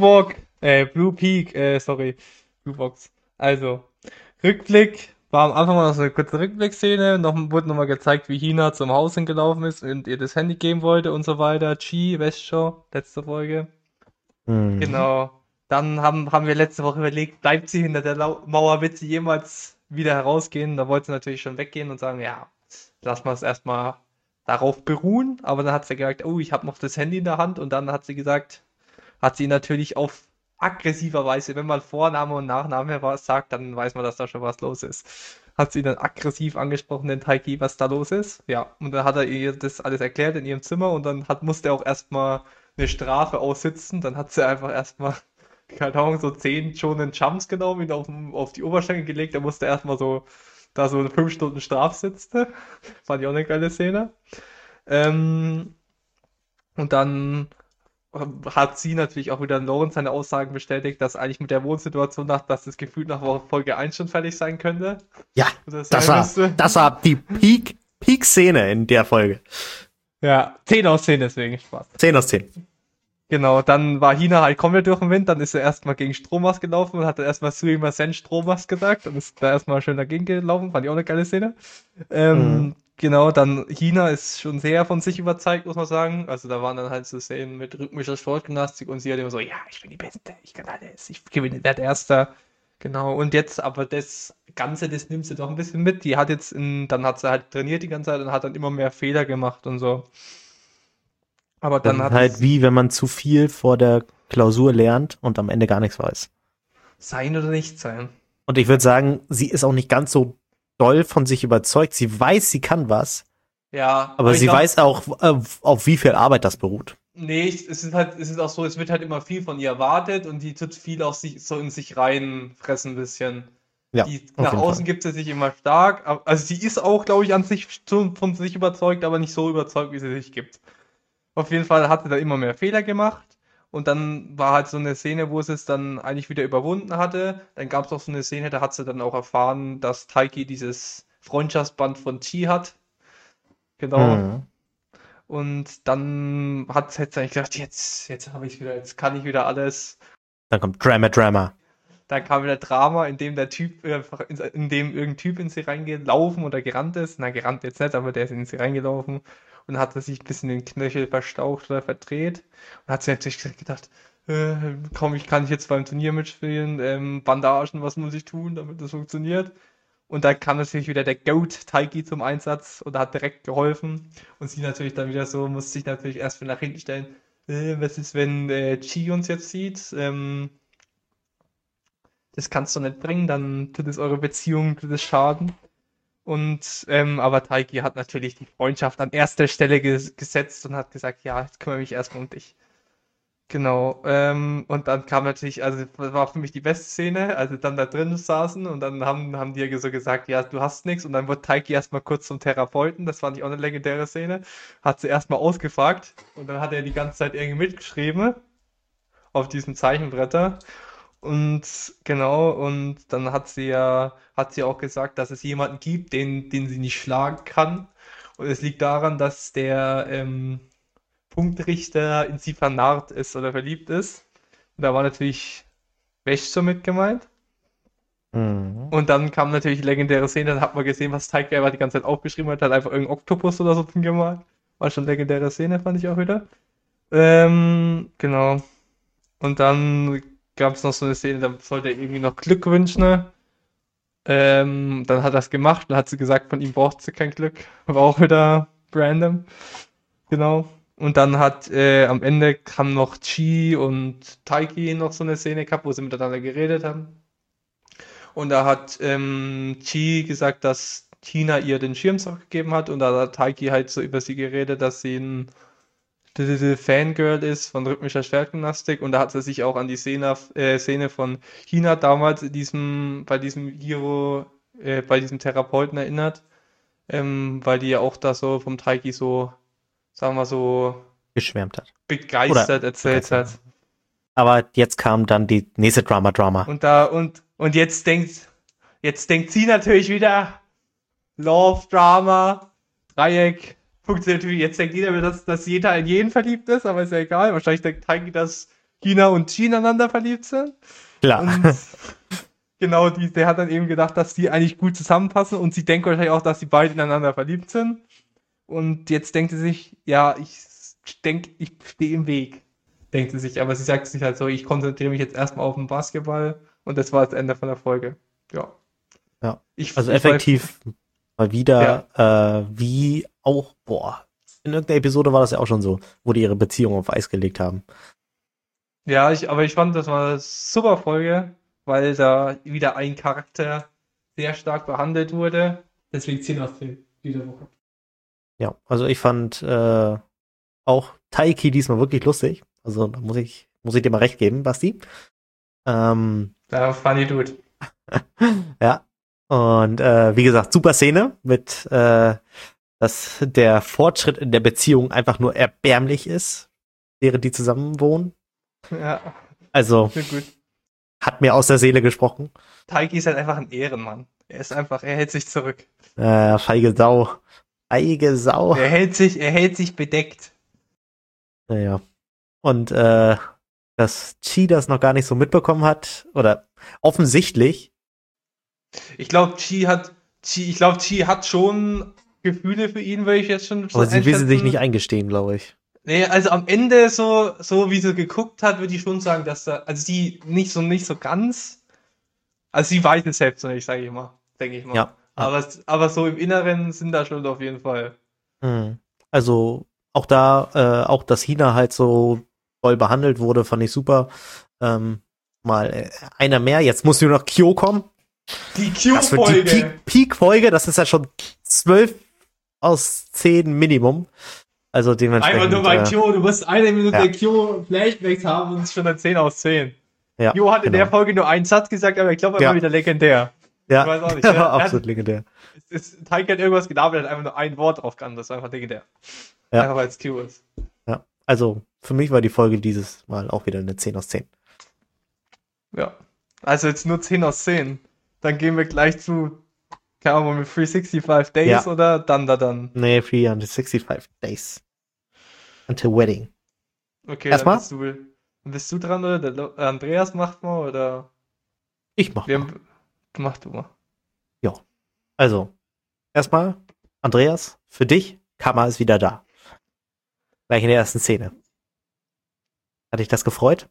Box. Also, Rückblick. War am Anfang mal noch so eine kurze Rückblickszene. Wurde nochmal gezeigt, wie Hina zum Haus hingelaufen ist und ihr das Handy geben wollte und so weiter. Chi, weißt schon, letzte Folge. Mhm. Genau. Dann haben wir letzte Woche überlegt, bleibt sie hinter der Mauer, wird sie jemals wieder herausgehen? Da wollte sie natürlich schon weggehen und sagen, ja, lass mal es erstmal darauf beruhen. Aber dann hat sie gesagt, oh, ich habe noch das Handy in der Hand. Und dann hat sie gesagt, hat sie natürlich auf aggressiver Weise, wenn man Vorname und Nachname sagt, dann weiß man, dass da schon was los ist. Hat sie dann aggressiv angesprochen, den Taiki, was da los ist. Ja, und dann hat er ihr das alles erklärt in ihrem Zimmer und dann musste er auch erstmal eine Strafe aussitzen. Dann hat sie einfach erstmal, keine Ahnung, so 10 schonen Jumps genommen, ihn auf die Oberschenkel gelegt. Er musste erstmal so 5 Stunden Straf sitzen. Fand ich auch eine geile Szene. Und dann hat sie natürlich auch wieder Lawrence seine Aussagen bestätigt, dass eigentlich mit der Wohnsituation dass das Gefühl nach Folge 1 schon fertig sein könnte. Ja, Oder das sein war, müsste. das war die Peak-Szene in der Folge. Ja, 10 aus 10 deswegen, Spaß. 10 aus 10. Genau, dann war Hina halt komplett durch den Wind, dann ist er erstmal gegen Stromas gelaufen und hat dann erstmal Suima Sen Stromas gesagt und ist da erstmal schön dagegen gelaufen, fand ich auch eine geile Szene. Genau, dann Hina ist schon sehr von sich überzeugt, muss man sagen. Also da waren dann halt so Szenen mit rhythmischer Sportgymnastik und sie hat immer so, ja, ich bin die Beste, ich kann alles, ich gewinne, werde Erster. Genau, und jetzt aber das Ganze, das nimmt sie doch ein bisschen mit. Die hat jetzt, dann hat sie halt trainiert die ganze Zeit und hat dann immer mehr Fehler gemacht und so. Aber Das dann ist hat halt es wie, wenn man zu viel vor der Klausur lernt und am Ende gar nichts weiß. sein oder nicht sein. Und ich würde sagen, sie ist auch nicht ganz so doll von sich überzeugt. Sie weiß, sie kann was, Ja, aber ich sie glaub, weiß auch, auf wie viel Arbeit das beruht. nee, es ist auch so, es wird halt immer viel von ihr erwartet und die tut viel auch so in sich reinfressen ein bisschen. Ja, Die auf nach jeden außen Fall. gibt sie sich immer stark, also sie ist auch, glaube ich, an sich von sich überzeugt, aber nicht so überzeugt, wie sie sich gibt. Auf jeden Fall hat sie da immer mehr Fehler gemacht und dann war halt so eine Szene, wo sie es dann eigentlich wieder überwunden hatte. Dann gab es auch so eine Szene, da hat sie dann auch erfahren, dass Taiki dieses Freundschaftsband von Chi hat. Genau. Mhm. Und dann hat sie jetzt eigentlich gedacht, jetzt habe ich wieder, jetzt kann ich wieder alles. Dann kommt Drama. Dann kam wieder Drama, in dem der Typ einfach, in dem irgendein Typ in sie reingelaufen oder gerannt ist. Na, gerannt jetzt nicht, aber der ist in sie reingelaufen und hat sich ein bisschen den Knöchel verstaucht oder verdreht. Und hat sie natürlich gedacht, komm, kann ich jetzt beim Turnier mitspielen? Bandagen, was muss ich tun, damit das funktioniert? Und dann kam natürlich wieder der Goat Taiki zum Einsatz und hat direkt geholfen. Und sie natürlich dann wieder so, musste sich natürlich erst wieder nach hinten stellen. Was ist, wenn Chi uns jetzt sieht? Das kannst du nicht bringen, dann tut es eure Beziehung, tut es schaden. Und aber Taiki hat natürlich die Freundschaft an erster Stelle gesetzt und hat gesagt, ja, jetzt kümmere mich erstmal um dich. Genau. Und dann kam natürlich, also das war für mich die beste Szene, als sie dann da drin saßen und dann haben die ja so gesagt, ja, du hast nichts und dann wird Taiki erstmal kurz zum Therapeuten, das fand ich auch eine legendäre Szene, hat sie erstmal ausgefragt und dann hat er die ganze Zeit irgendwie mitgeschrieben auf diesem Zeichenbretter. Und genau, und dann hat sie auch gesagt, dass es jemanden gibt, den sie nicht schlagen kann. Und es liegt daran, dass der Punktrichter in sie vernarrt ist oder verliebt ist. Und da war natürlich Wäsche mit gemeint. Mhm. Und dann kam natürlich die legendäre Szene, dann hat man gesehen, was Taika einfach die ganze Zeit aufgeschrieben hat, hat einfach irgendein Oktopus oder so drin gemalt. War schon eine legendäre Szene, fand ich auch wieder. Genau. Und dann gab es noch so eine Szene, da sollte er irgendwie noch Glück wünschen. Dann hat er es gemacht, dann hat sie gesagt, von ihm braucht sie kein Glück. War auch wieder random. Genau. Und dann hat am Ende haben noch Chi und Taiki noch so eine Szene gehabt, wo sie miteinander geredet haben. Und da hat Chi gesagt, dass Tina ihr den Schirm zurückgegeben hat und da hat Taiki halt so über sie geredet, dass sie ein Fangirl ist von rhythmischer Schwertgymnastik und da hat sie sich auch an die Szene von Hina damals bei diesem Hiro, bei diesem Therapeuten erinnert, weil die ja auch da so vom Taiki so, sagen wir so, Geschwärmt hat. begeistert erzählt begeistert. hat. Aber jetzt kam dann die nächste Drama. Und jetzt denkt sie natürlich wieder, Love, Drama, Dreieck, funktioniert natürlich. Jetzt denkt jeder, dass jeder in jeden verliebt ist, aber ist ja egal. Wahrscheinlich denkt Taiki, dass Hina und Chi ineinander verliebt sind. Klar. Und genau, der hat dann eben gedacht, dass die eigentlich gut zusammenpassen und sie denkt wahrscheinlich auch, dass die beide ineinander verliebt sind. Und jetzt denkt sie sich, ja, ich denke, ich stehe im Weg, denkt sie sich. Aber sie sagt sich halt so, ich konzentriere mich jetzt erstmal auf den Basketball und das war das Ende von der Folge. Ja. Ja. Also effektiv mal wieder, wie auch, in irgendeiner Episode war das ja auch schon so, wo die ihre Beziehung auf Eis gelegt haben. Ja, aber ich fand, das war eine super Folge, weil da wieder ein Charakter sehr stark behandelt wurde. Deswegen 10 aus 10 diese Woche. Ja, also ich fand auch Taiki diesmal wirklich lustig. Also da muss ich dir mal recht geben, Basti. Da funny dude. Ja. Und wie gesagt, super Szene mit, dass der Fortschritt in der Beziehung einfach nur erbärmlich ist, während die zusammen wohnen. Ja. Also Gut. hat mir aus der Seele gesprochen. Taiki ist halt einfach ein Ehrenmann. Er hält sich zurück. Feige Sau. Feige Sau. Er hält sich bedeckt. Naja. Und dass Chi das noch gar nicht so mitbekommen hat, oder offensichtlich. Ich glaube, Chi hat schon Gefühle für ihn, würde ich jetzt schon so Aber sie will sie sich einschätzen. nicht eingestehen, glaube ich. Nee, also am Ende so wie sie geguckt hat, würde ich schon sagen, dass also sie nicht so ganz, also sie weiß es selbst noch nicht, sage ich mal, denke ich mal. Ja. Aber so im Inneren sind da schon auf jeden Fall. Also auch auch dass Hina halt so toll behandelt wurde, fand ich super. Mal einer mehr, jetzt muss nur noch Kyo kommen. Die Das wird Q-Folge. die Peak-Folge, das ist ja schon 12 aus 10 Minimum. Also dementsprechend. Einfach nur bei Kyo, du musst eine Minute ja. Kyo-Flashbacks haben und es ist schon eine 10 aus 10. Ja, Kyo hat in der Folge nur einen Satz gesagt, aber ich glaube, er war wieder legendär. Ja, Ich weiß auch nicht. der war absolut legendär. Taiki hat irgendwas gelabert, hat einfach nur ein Wort drauf geantwortet, das war einfach legendär. Ja. Einfach weil es Q ist. Ja, also für mich war die Folge dieses Mal auch wieder eine 10 aus 10. Ja. Also jetzt nur 10 aus 10. Dann gehen wir gleich zu, keine Ahnung, mit 365 Days oder dann. Nee, 365 Days. Until Wedding. Okay, erstmal? dann bist du dran oder der Andreas macht mal oder? Ich mach mal. Mach du mal. Ja. Also, erstmal, Andreas, für dich, Karma ist wieder da. Gleich in der ersten Szene. Hat dich das gefreut?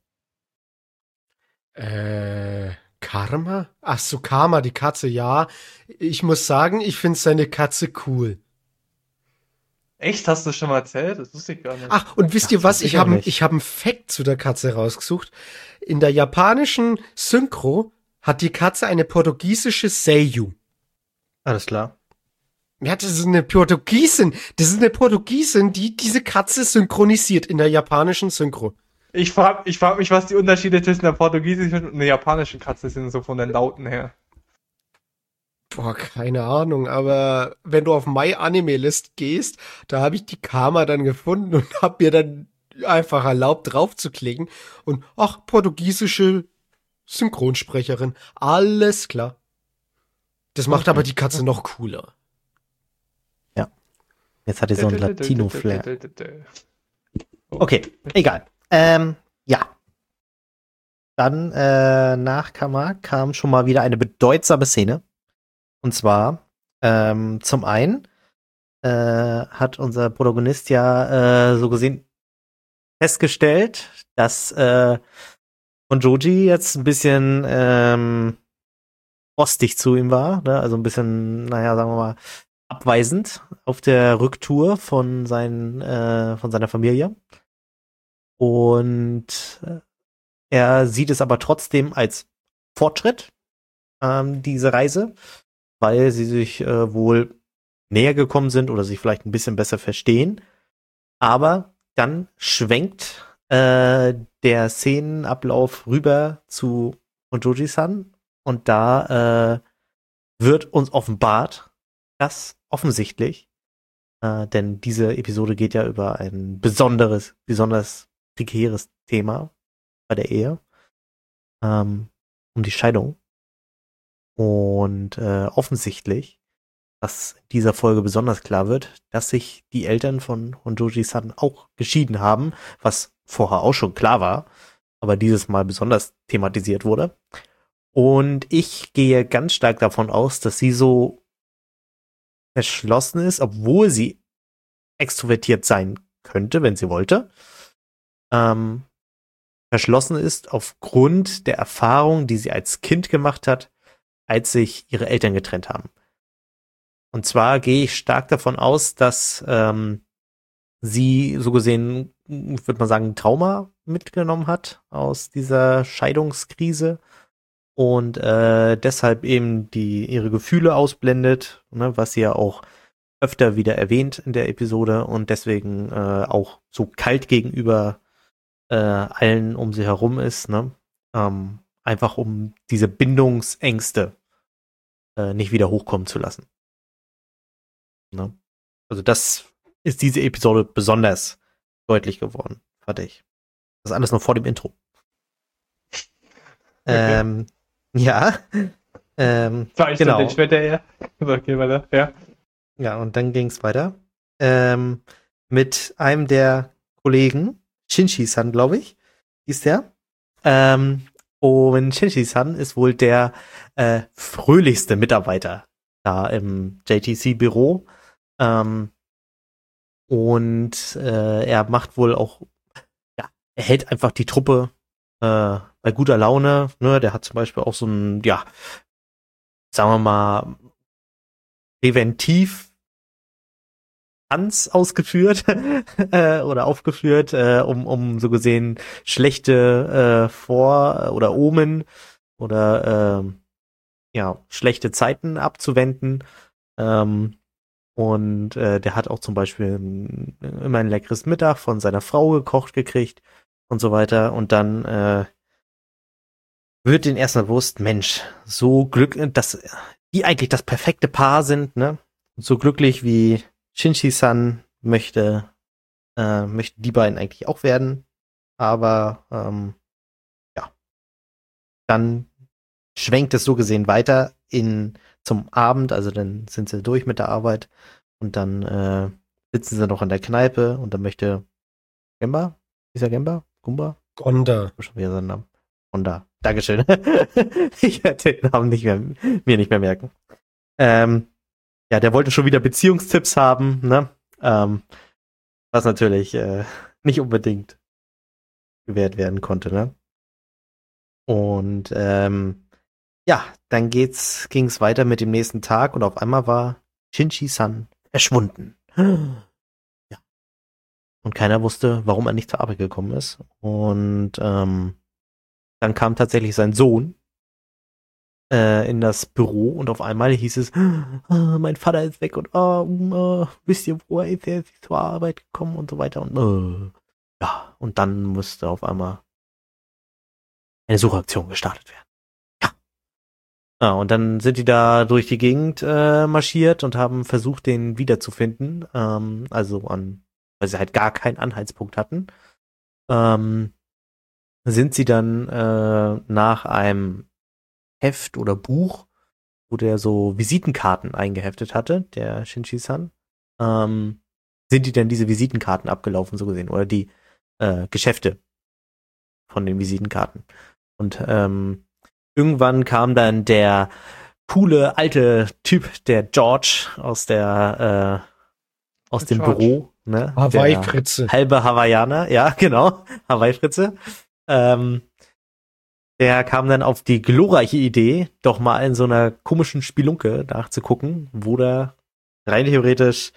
Karma? Ach so, Karma, die Katze, ja. Ich muss sagen, ich finde seine Katze cool. Echt? Hast du schon mal erzählt? Das wusste ich gar nicht. Ach, und wisst ihr was? Ich hab einen Fact zu der Katze rausgesucht. In der japanischen Synchro hat die Katze eine portugiesische Seiyu. Alles klar. Ja, das ist eine Portugiesin. Das ist eine Portugiesin, die diese Katze synchronisiert in der japanischen Synchro. Ich frag mich, was die Unterschiede zwischen der portugiesischen und der japanischen Katze sind, so von den Lauten her. Boah, keine Ahnung, aber wenn du auf My Anime List gehst, da habe ich die Karma dann gefunden und habe mir dann einfach erlaubt, drauf zu klicken. Und ach, portugiesische Synchronsprecherin. Alles klar. Das macht aber die Katze noch cooler. Ja. Jetzt hat er so einen Latino-Flair. Okay, egal. Ja. Dann nach Karma kam schon mal wieder eine bedeutsame Szene. Und zwar, zum einen hat unser Protagonist ja so gesehen festgestellt, dass von Joji jetzt ein bisschen frostig zu ihm war, ne? Also ein bisschen, naja, sagen wir mal, abweisend auf der Rücktour von seiner Familie. Und er sieht es aber trotzdem als Fortschritt, diese Reise, weil sie sich wohl näher gekommen sind oder sich vielleicht ein bisschen besser verstehen. Aber dann schwenkt der Szenenablauf rüber zu Honjoji-san und da wird uns offenbart, dass offensichtlich, denn diese Episode geht ja über ein besonders prekäres Thema bei der Ehe, um die Scheidung. Und offensichtlich, was in dieser Folge besonders klar wird, dass sich die Eltern von Honjoji-san auch geschieden haben, was vorher auch schon klar war, aber dieses Mal besonders thematisiert wurde. Und ich gehe ganz stark davon aus, dass sie so verschlossen ist, obwohl sie extrovertiert sein könnte, wenn sie wollte, verschlossen ist aufgrund der Erfahrung, die sie als Kind gemacht hat, als sich ihre Eltern getrennt haben. Und zwar gehe ich stark davon aus, dass sie so gesehen, würde man sagen, ein Trauma mitgenommen hat aus dieser Scheidungskrise und deshalb eben ihre Gefühle ausblendet, ne, was sie ja auch öfter wieder erwähnt in der Episode und deswegen auch so kalt gegenüber allen um sie herum ist, ne? Einfach um diese Bindungsängste nicht wieder hochkommen zu lassen. Ne? Also das ist diese Episode besonders deutlich geworden, fand ich. Das ist alles noch vor dem Intro. Okay. Ja. 2 genau. Stunden später, ja. Okay, weiter, ja. Ja, und dann ging es weiter. Mit einem der Kollegen, Shinji-san, glaube ich, hieß der. Und Shinji-san ist wohl der fröhlichste Mitarbeiter da im JTC-Büro. Und er macht wohl auch, ja, er hält einfach die Truppe bei guter Laune. Ne? Der hat zum Beispiel auch so ein, ja, sagen wir mal, präventiv Tanz ausgeführt oder aufgeführt, um so gesehen schlechte oder Omen oder ja, schlechte Zeiten abzuwenden. Und der hat auch zum Beispiel immer ein leckeres Mittag von seiner Frau gekocht gekriegt und so weiter. Und dann wird denen erstmal bewusst, Mensch, so glücklich, dass die eigentlich das perfekte Paar sind, ne? So glücklich wie Shinji-san möchte die beiden eigentlich auch werden. Aber ja, dann schwenkt es so gesehen weiter zum Abend, also dann sind sie durch mit der Arbeit und dann sitzen sie noch in der Kneipe und dann möchte Gemba, ist er Gemba? Gumba? Gonda. Schon wieder seinen Namen. Gonda. Dankeschön. Ich werde den Namen mir nicht mehr merken. Ja, der wollte schon wieder Beziehungstipps haben, ne? Was natürlich nicht unbedingt gewährt werden konnte, ne? Und ja, dann ging's weiter mit dem nächsten Tag und auf einmal war Shinji-san verschwunden. Ja. Und keiner wusste, warum er nicht zur Arbeit gekommen ist. Und dann kam tatsächlich sein Sohn in das Büro und auf einmal hieß es, mein Vater ist weg und wisst ihr, wo er ist? Er ist zur Arbeit gekommen und so weiter. Und ja, und dann musste auf einmal eine Suchaktion gestartet werden. Ja, und dann sind die da durch die Gegend marschiert und haben versucht, den wiederzufinden. Weil sie halt gar keinen Anhaltspunkt hatten. Sind sie dann nach einem Heft oder Buch, wo der so Visitenkarten eingeheftet hatte, der Shinji-san, sind die dann diese Visitenkarten abgelaufen, so gesehen, oder die Geschäfte von den Visitenkarten. Und irgendwann kam dann der coole alte Typ, der George aus dem Büro, ne? Hawaii-Fritze. Halbe Hawaiianer, ja, genau, Hawaii-Fritze. Der kam dann auf die glorreiche Idee, doch mal in so einer komischen Spielunke nachzugucken, wo der rein theoretisch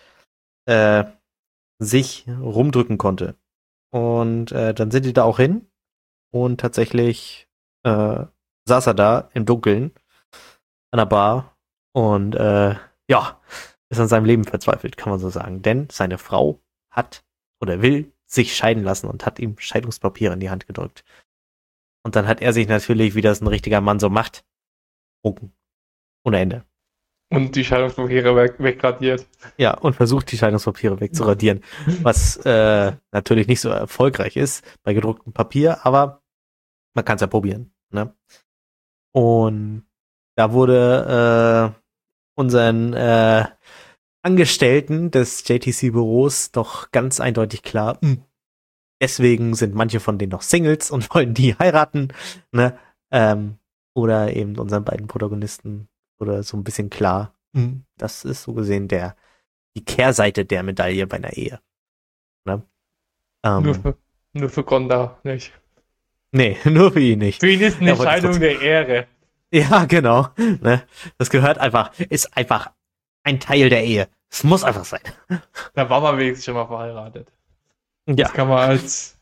sich rumdrücken konnte. Und dann sind die da auch hin und tatsächlich saß er da im Dunkeln an der Bar und ist an seinem Leben verzweifelt, kann man so sagen. Denn seine Frau hat oder will sich scheiden lassen und hat ihm Scheidungspapiere in die Hand gedrückt. Und dann hat er sich natürlich, wie das ein richtiger Mann so macht, drucken. Ohne Ende. Und die Scheidungspapiere wegradiert. Ja, und versucht, die Scheidungspapiere wegzuradieren. Was natürlich nicht so erfolgreich ist bei gedrucktem Papier, aber man kann es ja probieren. Ne? Und da wurde unseren Angestellten des JTC-Büros doch ganz eindeutig klar, deswegen sind manche von denen noch Singles und wollen die heiraten, ne? Oder eben unseren beiden Protagonisten oder so ein bisschen klar, das ist so gesehen die Kehrseite der Medaille bei einer Ehe. Ne? Nur für Gonda nicht. Nee, nur für ihn nicht. Für ihn ist eine Scheidung der Ehre. Ja, genau. Ne? Das ist einfach ein Teil der Ehe. Es muss einfach sein. Da war man wenigstens schon mal verheiratet. Ja. Das kann man das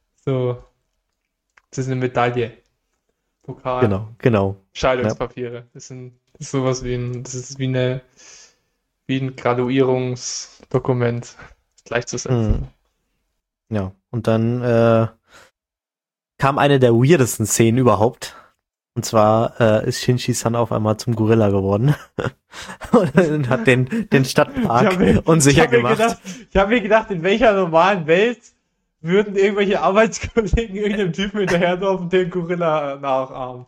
ist eine Medaille. Pokal. Genau. Scheidungspapiere. Das ist sowas wie ein Graduierungsdokument gleichzusetzen. Ja, und dann kam eine der weirdesten Szenen überhaupt. Und zwar ist Shinji-san auf einmal zum Gorilla geworden. Und hat den Stadtpark unsicher gemacht. Ich habe mir gedacht, in welcher normalen Welt würden irgendwelche Arbeitskollegen irgendeinem Typen hinterherlaufen und den Gorilla nachahmen.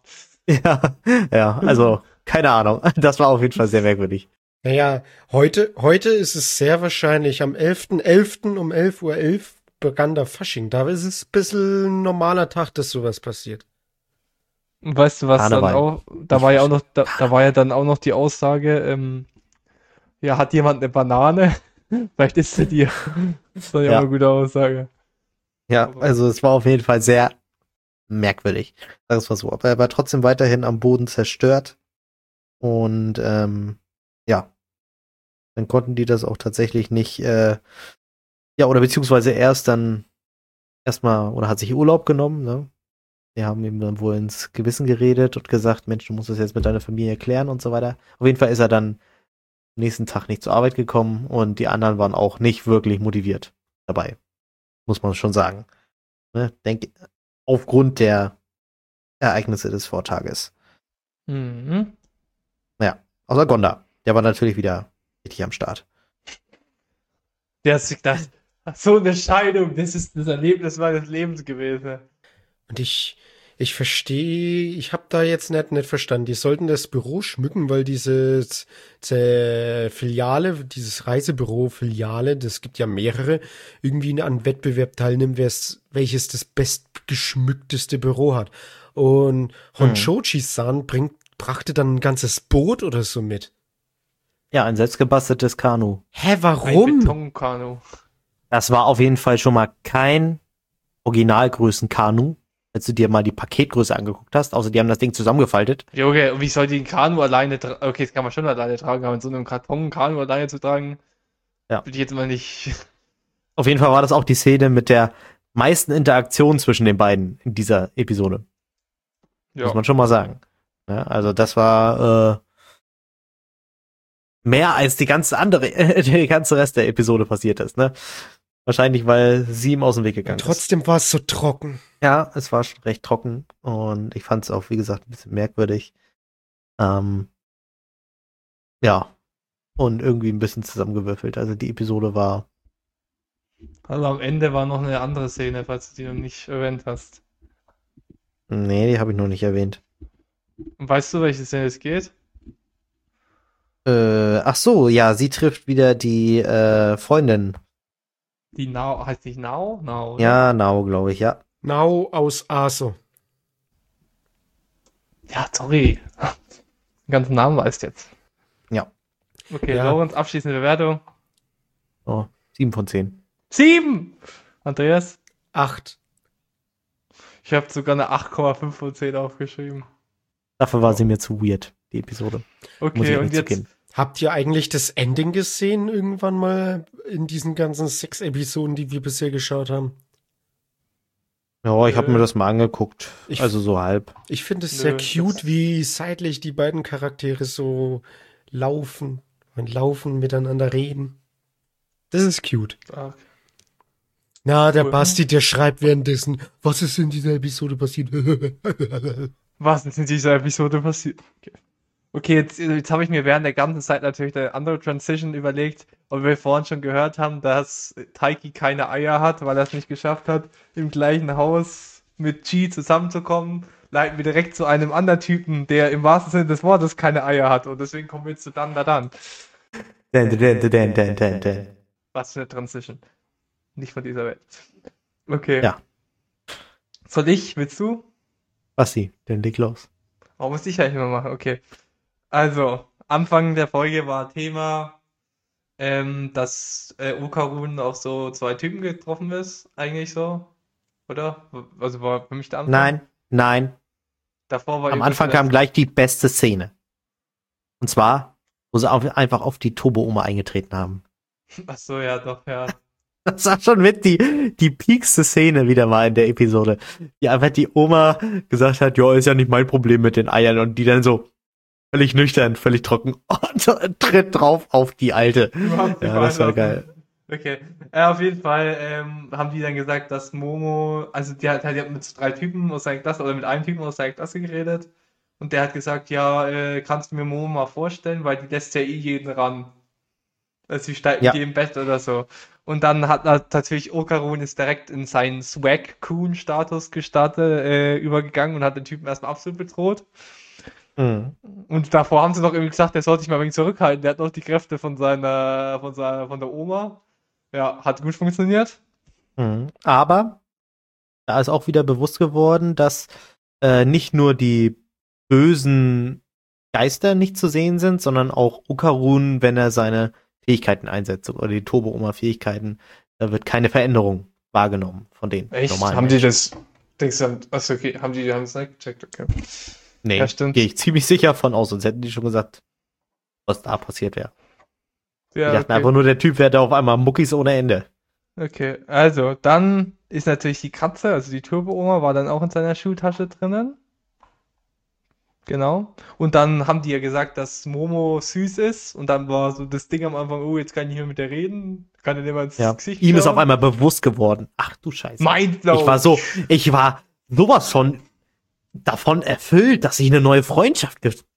Ja, also keine Ahnung. Das war auf jeden Fall sehr merkwürdig. Naja, heute ist es sehr wahrscheinlich am 11.11. um 11:11 Uhr begann der Fasching. Da ist es ein bisschen ein normaler Tag, dass sowas passiert. Und weißt du, was Karneval. dann auch, da war ja dann auch noch die Aussage, hat jemand eine Banane? Vielleicht isst sie dir. Das war ja auch eine gute Aussage. Ja, also es war auf jeden Fall sehr merkwürdig. Sag es mal so. Aber er war trotzdem weiterhin am Boden zerstört. Und dann konnten die das auch tatsächlich nicht, oder beziehungsweise erstmal, oder hat sich Urlaub genommen, ne? Die haben ihm dann wohl ins Gewissen geredet und gesagt, Mensch, du musst das jetzt mit deiner Familie klären und so weiter. Auf jeden Fall ist er dann am nächsten Tag nicht zur Arbeit gekommen und die anderen waren auch nicht wirklich motiviert dabei. Muss man schon sagen. Ne? Aufgrund der Ereignisse des Vortages. Mhm. Naja, außer Gonda. Der war natürlich wieder richtig am Start. Der hat sich gedacht, so eine Scheidung, das ist das Erlebnis meines Lebens gewesen. Und ich verstehe, ich habe da jetzt nicht verstanden. Die sollten das Büro schmücken, weil diese Filiale, dieses Reisebüro-Filiale, das gibt ja mehrere, irgendwie an Wettbewerb teilnehmen, welches das bestgeschmückteste Büro hat. Und Honshoji-san brachte dann ein ganzes Boot oder so mit. Ja, ein selbstgebasteltes Kanu. Hä, Ein warum? Betonkanu. Das war auf jeden Fall schon mal kein Originalgrößen-Kanu, als du dir mal die Paketgröße angeguckt hast, außer die haben das Ding zusammengefaltet. Ja, okay, und wie soll die ein Kanu alleine tragen? Okay, das kann man schon alleine tragen, aber in so einem Karton ein Kanu alleine zu tragen, würde ich jetzt mal nicht. Auf jeden Fall war das auch die Szene mit der meisten Interaktion zwischen den beiden in dieser Episode. Ja. Muss man schon mal sagen. Ja, also das war mehr als der ganze Rest der Episode passiert ist, ne? Wahrscheinlich, weil sie ihm aus dem Weg gegangen ist. Trotzdem war es so trocken. Ja, es war schon recht trocken und ich fand es auch, wie gesagt, ein bisschen merkwürdig. Und irgendwie ein bisschen zusammengewürfelt. Also die Episode war... Also am Ende war noch eine andere Szene, falls du die noch nicht erwähnt hast. Nee, die habe ich noch nicht erwähnt. Und weißt du, welche Szene es geht? Ach so, ja, sie trifft wieder die Freundin. Die Nao, heißt nicht Nao? Nao, oder? Ja, Nao, glaube ich, ja. Nao aus Aso. Ja, sorry. Den ganzen Namen weißt jetzt. Ja. Okay, Ja. Lorenz, abschließende Bewertung. Oh, 7 von 10. 7! Andreas? 8. Ich habe sogar eine 8,5 von 10 aufgeschrieben. Dafür war sie mir zu weird, die Episode. Muss ich Okay, und ehrlich jetzt, zugeben. Habt ihr eigentlich das Ending gesehen irgendwann mal in diesen ganzen 6 Episoden, die wir bisher geschaut haben? Ja, ich habe mir das mal angeguckt. Ich- Also so halb. Ich finde es Nö, sehr das- cute, wie seitlich die beiden Charaktere so laufen miteinander reden. Das ist cute. ah, Na, der Cool. Basti, der schreibt währenddessen, was ist in dieser Episode passiert? was ist in dieser Episode passiert? Okay, jetzt habe ich mir während der ganzen Zeit natürlich eine andere Transition überlegt, ob wir vorhin schon gehört haben, dass Taiki keine Eier hat, weil er es nicht geschafft hat, im gleichen Haus mit Chi zusammenzukommen. Leiten wir direkt zu einem anderen Typen, der im wahrsten Sinne des Wortes keine Eier hat. Und deswegen kommen wir jetzt zu Dan. Den. Was für eine Transition. Nicht von dieser Welt. Okay. Ja. Soll ich? Willst du? Basti, dann leg los. Warum muss ich eigentlich immer machen? Okay. Also, Anfang der Folge war Thema, dass Okarun auf so 2 Typen getroffen ist, eigentlich so, oder? Also war für mich der Anfang. Nein. Davor war Am übrigens Anfang kam gleich die beste Szene. Und zwar, wo sie einfach auf die Turbo-Oma eingetreten haben. Ach so, ja, doch, ja. Das war schon mit die peakste Szene wieder mal in der Episode. Die einfach die Oma gesagt hat, ja, ist ja nicht mein Problem mit den Eiern. Und die dann so völlig nüchtern, völlig trocken und tritt drauf auf die Alte. Überhaupt nicht Ja, das war weiter. geil. Okay. Auf jeden Fall haben die dann gesagt, dass Momo, also die hat mit 3 Typen aus seiner Klasse oder mit einem Typen aus seiner Klasse geredet. Und der hat gesagt, ja, kannst du mir Momo mal vorstellen, weil die lässt ja eh jeden ran. Also sie steigt Ja. mit jedem Bett oder so. Und dann hat natürlich Okarun ist direkt in seinen Swag-Coon-Status übergegangen und hat den Typen erstmal absolut bedroht. Mhm. Und davor haben sie noch irgendwie gesagt, der sollte sich mal ein wenig zurückhalten. Der hat noch die Kräfte von der Oma. Ja, hat gut funktioniert. Mhm. Aber da ist auch wieder bewusst geworden, dass nicht nur die bösen Geister nicht zu sehen sind, sondern auch Okarun, wenn er seine Fähigkeiten einsetzt oder die Turbo-Oma-Fähigkeiten, da wird keine Veränderung wahrgenommen von den normalen Haben die Menschen. das? Achso, okay. Haben es nicht gecheckt? Okay. Nee, Ja, stimmt. gehe ich ziemlich sicher von aus, sonst hätten die schon gesagt, was da passiert wäre. Ja, Die dachten okay. einfach nur, der Typ wäre da auf einmal Muckis ohne Ende. Okay, also dann ist natürlich die Katze, also die Turbo-Oma, war dann auch in seiner Schultasche drinnen. Genau. Und dann haben die ja gesagt, dass Momo süß ist. Und dann war so das Ding am Anfang, oh, jetzt kann ich nicht mehr mit der reden. Kann er dir mal ins Ja. Gesicht Ihm ist schauen? auf einmal bewusst geworden. Ach du Scheiße. Mindblown. Ich war sowas von davon erfüllt, dass ich eine neue Freundschaft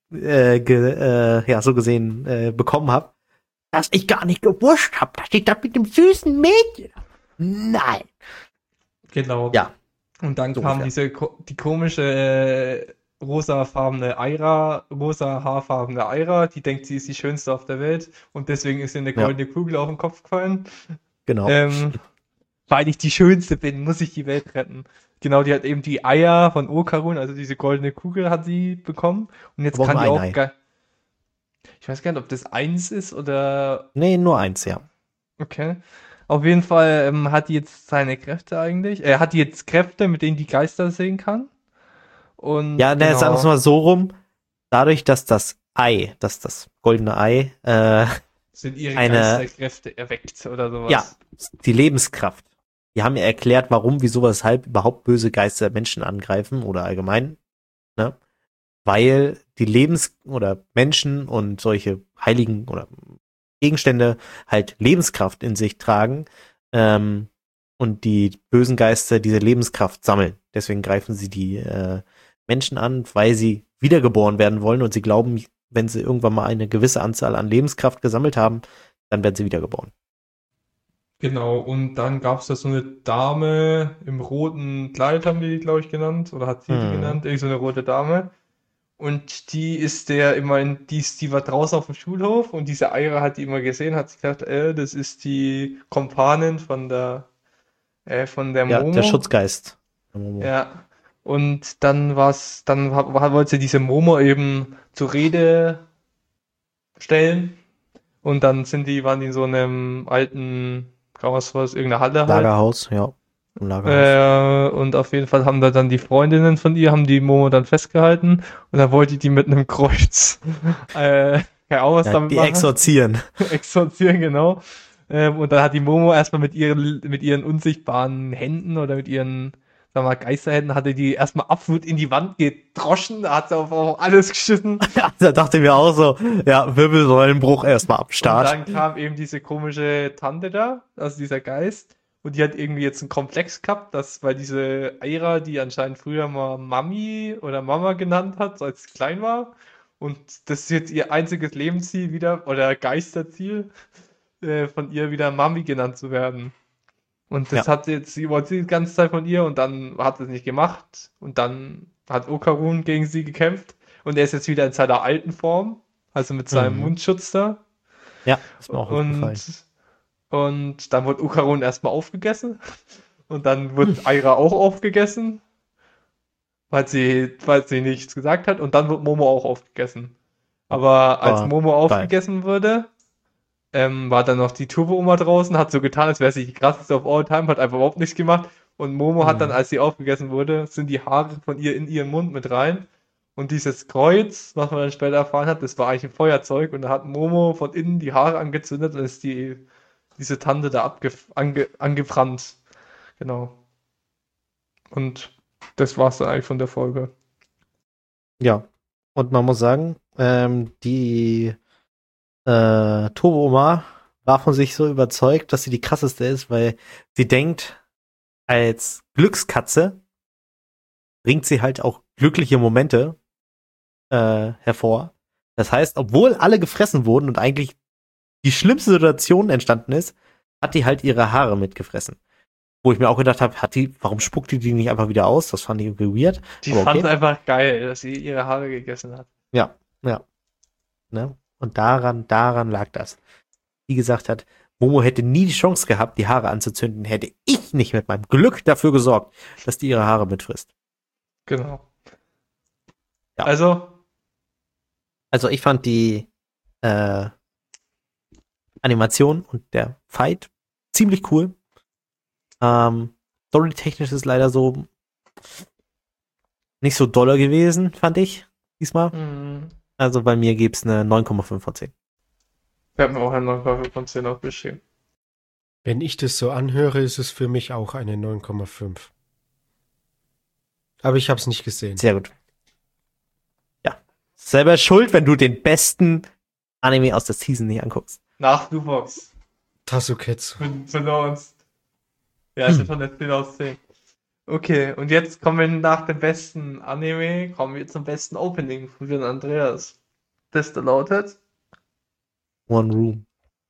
so gesehen bekommen habe, dass ich gar nicht gewusst habe, dass ich da mit dem süßen Mädchen. Nein. Genau. Ja. Und dann So kam ungefähr. die komische rosa haarfarbene Aira, die denkt, sie ist die schönste auf der Welt und deswegen ist ihr eine Ja. goldene Kugel auf den Kopf gefallen. Genau. Weil ich die Schönste bin, muss ich die Welt retten. Genau, die hat eben die Eier von Okarun, also diese goldene Kugel hat sie bekommen. Und jetzt Aber kann auch die nur auch ein Ei. Ich weiß gar nicht, ob das 1 ist oder. Nee, nur eins, ja. Okay. Auf jeden Fall hat die jetzt seine Kräfte eigentlich. Hat die jetzt Kräfte, mit denen die Geister sehen kann. Und Ja, ne, sagen wir es mal so rum. Dadurch, dass das goldene Ei, sind ihre eine- Geisterkräfte erweckt oder sowas. ja, die Lebenskraft. Die haben ja erklärt, warum, wieso, weshalb überhaupt böse Geister Menschen angreifen oder allgemein, ne? Weil die oder Menschen und solche heiligen oder Gegenstände halt Lebenskraft in sich tragen, und die bösen Geister diese Lebenskraft sammeln. Deswegen greifen sie die Menschen an, weil sie wiedergeboren werden wollen und sie glauben, wenn sie irgendwann mal eine gewisse Anzahl an Lebenskraft gesammelt haben, dann werden sie wiedergeboren. Genau, und dann gab es da so eine Dame im roten Kleid, haben die glaube ich, genannt. Oder hat sie die genannt? Irgend so eine rote Dame. Und die ist die war draußen auf dem Schulhof und diese Aira hat die immer gesehen, hat sich gedacht, das ist die Kompanin von der Ja, Momo. der Schutzgeist. Ja. Und dann wollte sie diese Momo eben zur Rede stellen. Und dann waren die in so einem alten, irgendeine Halle halt. Lagerhaus, ja. im Lagerhaus. Und auf jeden Fall haben da dann die Freundinnen von ihr, haben die Momo dann festgehalten und dann wollte die mit einem Kreuz keine Ahnung, was Ja, damit die machen. exorzieren. Exorzieren, genau. Und dann hat die Momo erstmal mit ihren unsichtbaren Händen oder mit ihren, sagen wir mal, Geisterhänden, hatte die erstmal absolut in die Wand gedroschen, da hat sie auf alles geschissen. Ja, da dachte ich mir auch so, ja, Wirbelsäulenbruch erstmal am Und Start. dann kam eben diese komische Tante da, also dieser Geist, und die hat irgendwie jetzt einen Komplex gehabt, weil diese Aira, die anscheinend früher mal Mami oder Mama genannt hat, als sie klein war, und das ist jetzt ihr einziges Lebensziel wieder, oder Geisterziel, von ihr wieder Mami genannt zu werden. Und das sie wollte sie die ganze Zeit von ihr und dann hat sie es nicht gemacht und dann hat Okarun gegen sie gekämpft und er ist jetzt wieder in seiner alten Form, also mit seinem Mundschutz da. Ja, ist mir auch aufgefallen. Und dann wurde Okarun erstmal aufgegessen und dann wurde Aira auch aufgegessen, weil sie nichts gesagt hat und dann wird Momo auch aufgegessen. Aber als Momo aufgegessen wurde, war dann noch die Turbo-Oma draußen, hat so getan, als wäre sie die krasseste of all time, hat einfach überhaupt nichts gemacht. Und Momo hat dann, als sie aufgegessen wurde, sind die Haare von ihr in ihren Mund mit rein. Und dieses Kreuz, was man dann später erfahren hat, das war eigentlich ein Feuerzeug. Und da hat Momo von innen die Haare angezündet und ist diese Tante da angebrannt. Genau. Und das war's dann eigentlich von der Folge. Ja, und man muss sagen, die Turbo-Oma war von sich so überzeugt, dass sie die krasseste ist, weil sie denkt, als Glückskatze bringt sie halt auch glückliche Momente hervor. Das heißt, obwohl alle gefressen wurden und eigentlich die schlimmste Situation entstanden ist, hat die halt ihre Haare mitgefressen. Wo ich mir auch gedacht habe, warum spuckt die nicht einfach wieder aus? Das fand ich irgendwie weird. Die fand es einfach geil, dass sie ihre Haare gegessen hat. Ja. Ne? Und daran lag das. Die gesagt hat, Momo hätte nie die Chance gehabt, die Haare anzuzünden, hätte ich nicht mit meinem Glück dafür gesorgt, dass die ihre Haare mitfrisst. Genau. Ja. Also ich fand die Animation und der Fight ziemlich cool. Storytechnisch ist leider so nicht so doller gewesen, fand ich, diesmal. Also bei mir gibt's eine 9,5 von 10. Wir haben auch eine 9,5 von 10 aufgeschrieben. Wenn ich das so anhöre, ist es für mich auch eine 9,5. Aber ich habe es nicht gesehen. Sehr gut. Ja. Selber schuld, wenn du den besten Anime aus der Season nicht anguckst. Nach Bluebox. Tasuketsu. Für uns. Ja, ist ja schon eine 10 aus 10. Okay, und jetzt kommen wir nach dem besten Anime, kommen wir zum besten Opening von Jürgen Andreas. Das da lautet One Room.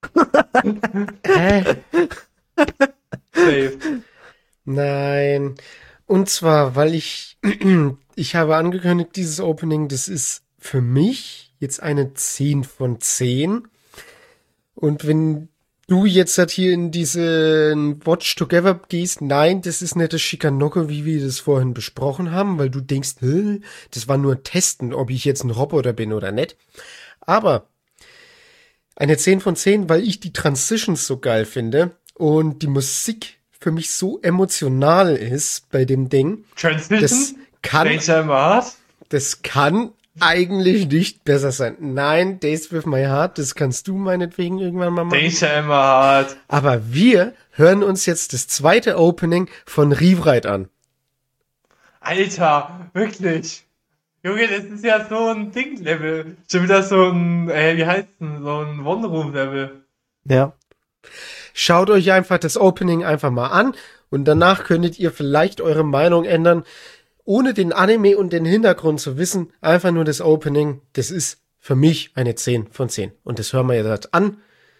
Hä? Safe. Nein. Und zwar, weil ich habe angekündigt, dieses Opening, das ist für mich jetzt eine 10 von 10. Und wenn du jetzt halt hier in diesen Watch Together gehst, nein, das ist nicht das Shikanoko, wie wir das vorhin besprochen haben, weil du denkst, das war nur Testen, ob ich jetzt ein Roboter bin oder nicht. Aber eine 10 von 10, weil ich die Transitions so geil finde und die Musik für mich so emotional ist bei dem Ding. Transition? Das kann eigentlich nicht besser sein. Nein, Days with My Heart, das kannst du meinetwegen irgendwann mal machen. Danger in my heart. Aber wir hören uns jetzt das zweite Opening von Rewrite an. Alter, wirklich. Junge, das ist ja so ein Ding-Level. Schon wieder so ein, wie heißt denn, so ein One-Room-Level. Ja. Schaut euch einfach das Opening einfach mal an und danach könntet ihr vielleicht eure Meinung ändern. Ohne den Anime und den Hintergrund zu wissen, einfach nur das Opening, das ist für mich eine 10 von 10. Und das hören wir jetzt an.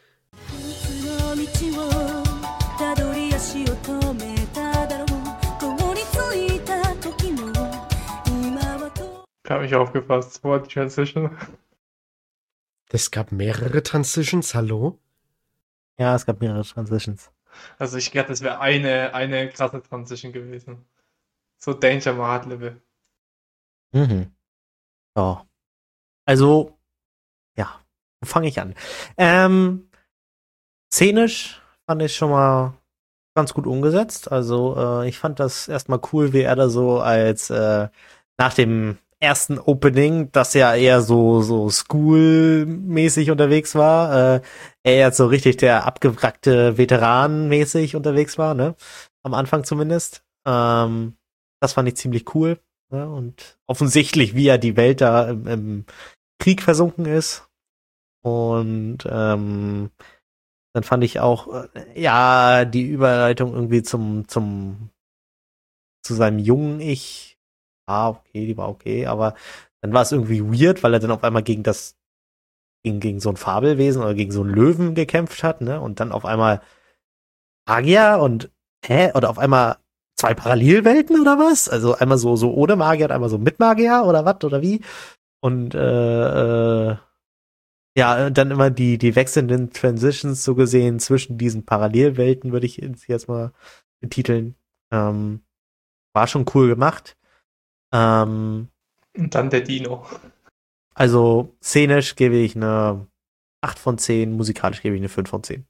Ich habe mich aufgepasst, vor die Transition. Es gab mehrere Transitions, hallo? Ja, es gab mehrere Transitions. Also ich glaube, das wäre eine krasse Transition gewesen. So Danger in my heart Level. Ja. Also, ja, wo fange ich an? Szenisch fand ich schon mal ganz gut umgesetzt. Also ich fand das erstmal cool, wie er da so als nach dem ersten Opening, das ja eher so School-mäßig unterwegs war, er jetzt so richtig der abgewrackte Veteran-mäßig unterwegs war, ne? Am Anfang zumindest. Das fand ich ziemlich cool. Ne? Und offensichtlich, wie ja die Welt da im Krieg versunken ist. Und dann fand ich auch, ja, die Überleitung irgendwie zu seinem jungen Ich, okay, die war okay, aber dann war es irgendwie weird, weil er dann auf einmal gegen so ein Fabelwesen oder gegen so einen Löwen gekämpft hat, ne? Und dann auf einmal Magier und oder auf einmal 2 Parallelwelten oder was? Also einmal so ohne Magier und einmal so mit Magier oder was oder wie? Und ja, dann immer die wechselnden Transitions so gesehen zwischen diesen Parallelwelten, würde ich jetzt mal betiteln. War schon cool gemacht. Und dann der Dino. Also szenisch gebe ich eine 8 von 10, musikalisch gebe ich eine 5 von 10.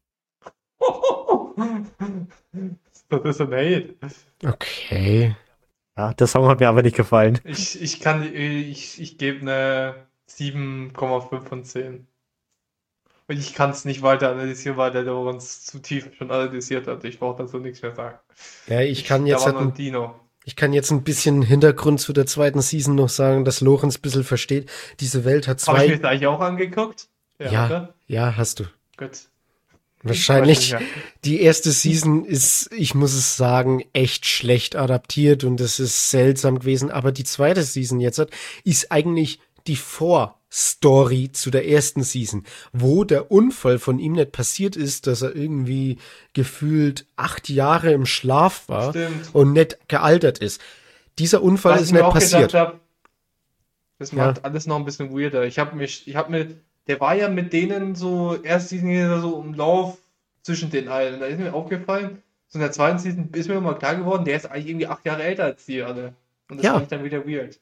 Das ist ein Hate. Okay. Ja, der Song hat mir aber nicht gefallen. Ich gebe eine 7,5 von 10. Und ich kann es nicht weiter analysieren, weil der Lorenz zu tief schon analysiert hat. Ich brauche dazu nichts mehr sagen. Ja, ich kann jetzt Da war noch ein Dino. Ich kann jetzt ein bisschen Hintergrund zu der zweiten Season noch sagen, dass Lorenz ein bisschen versteht. Diese Welt hat Habe ich mir zwei... das eigentlich auch angeguckt? Oder? Ja, hast du. Gut. Wahrscheinlich. Ja. Die erste Season ist, ich muss es sagen, echt schlecht adaptiert und es ist seltsam gewesen. Aber die zweite Season jetzt ist eigentlich die Vorstory zu der ersten Season, wo der Unfall von ihm nicht passiert ist, dass er irgendwie gefühlt 8 Jahre im Schlaf war. Stimmt. Und nicht gealtert ist. Dieser Unfall ist nicht passiert. Das macht alles noch ein bisschen weirder. Der war ja mit denen so, erst Season so im Lauf zwischen den allen. Da ist mir aufgefallen, so in der zweiten Season ist mir mal klar geworden, der ist eigentlich irgendwie 8 Jahre älter als die alle. Und das Ja. fand ich dann wieder weird.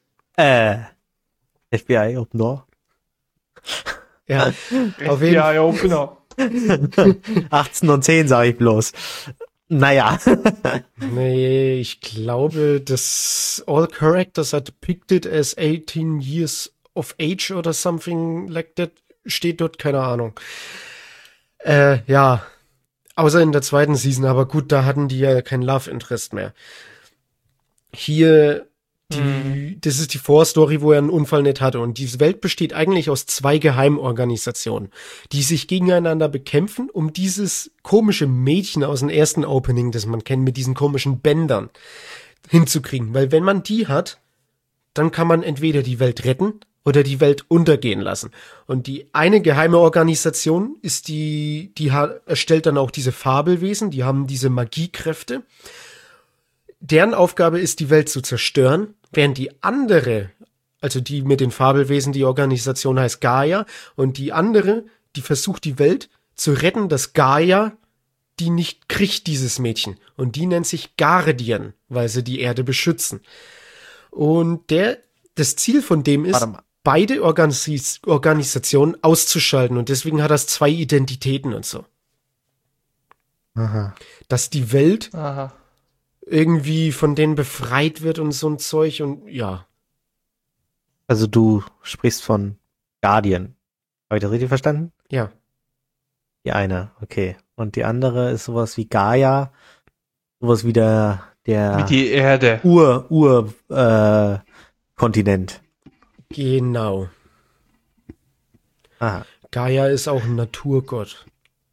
FBI Open Door. Ja, auf jeden Ja, ja, genau. 18 und 10 sage ich bloß. Naja. Nee, ich glaube, dass all characters are depicted as 18 years of age oder something like that steht dort, keine Ahnung. Ja, außer in der zweiten Season, aber gut, da hatten die ja kein Love Interest mehr. Hier, das ist die Vorstory, wo er einen Unfall nicht hatte. Und diese Welt besteht eigentlich aus 2 Geheimorganisationen, die sich gegeneinander bekämpfen, um dieses komische Mädchen aus dem ersten Opening, das man kennt, mit diesen komischen Bändern hinzukriegen. Weil wenn man die hat, dann kann man entweder die Welt retten oder die Welt untergehen lassen. Und die eine geheime Organisation ist erstellt dann auch diese Fabelwesen, die haben diese Magiekräfte. Deren Aufgabe ist, die Welt zu zerstören, während die andere, also die mit den Fabelwesen, die Organisation heißt Gaia, und die andere, die versucht die Welt zu retten, dass Gaia die nicht kriegt, dieses Mädchen. Und die nennt sich Guardian, weil sie die Erde beschützen. Und das Ziel von dem ist, beide Organisationen auszuschalten. Und deswegen hat das 2 Identitäten und so. Aha. Dass die Welt Aha. irgendwie von denen befreit wird und so ein Zeug und ja. Also du sprichst von Guardian. Habe ich das richtig verstanden? Ja. Die eine, okay. Und die andere ist sowas wie Gaia, sowas wie der Wie die Erde. Kontinent. Genau. Aha, Gaia ist auch ein Naturgott.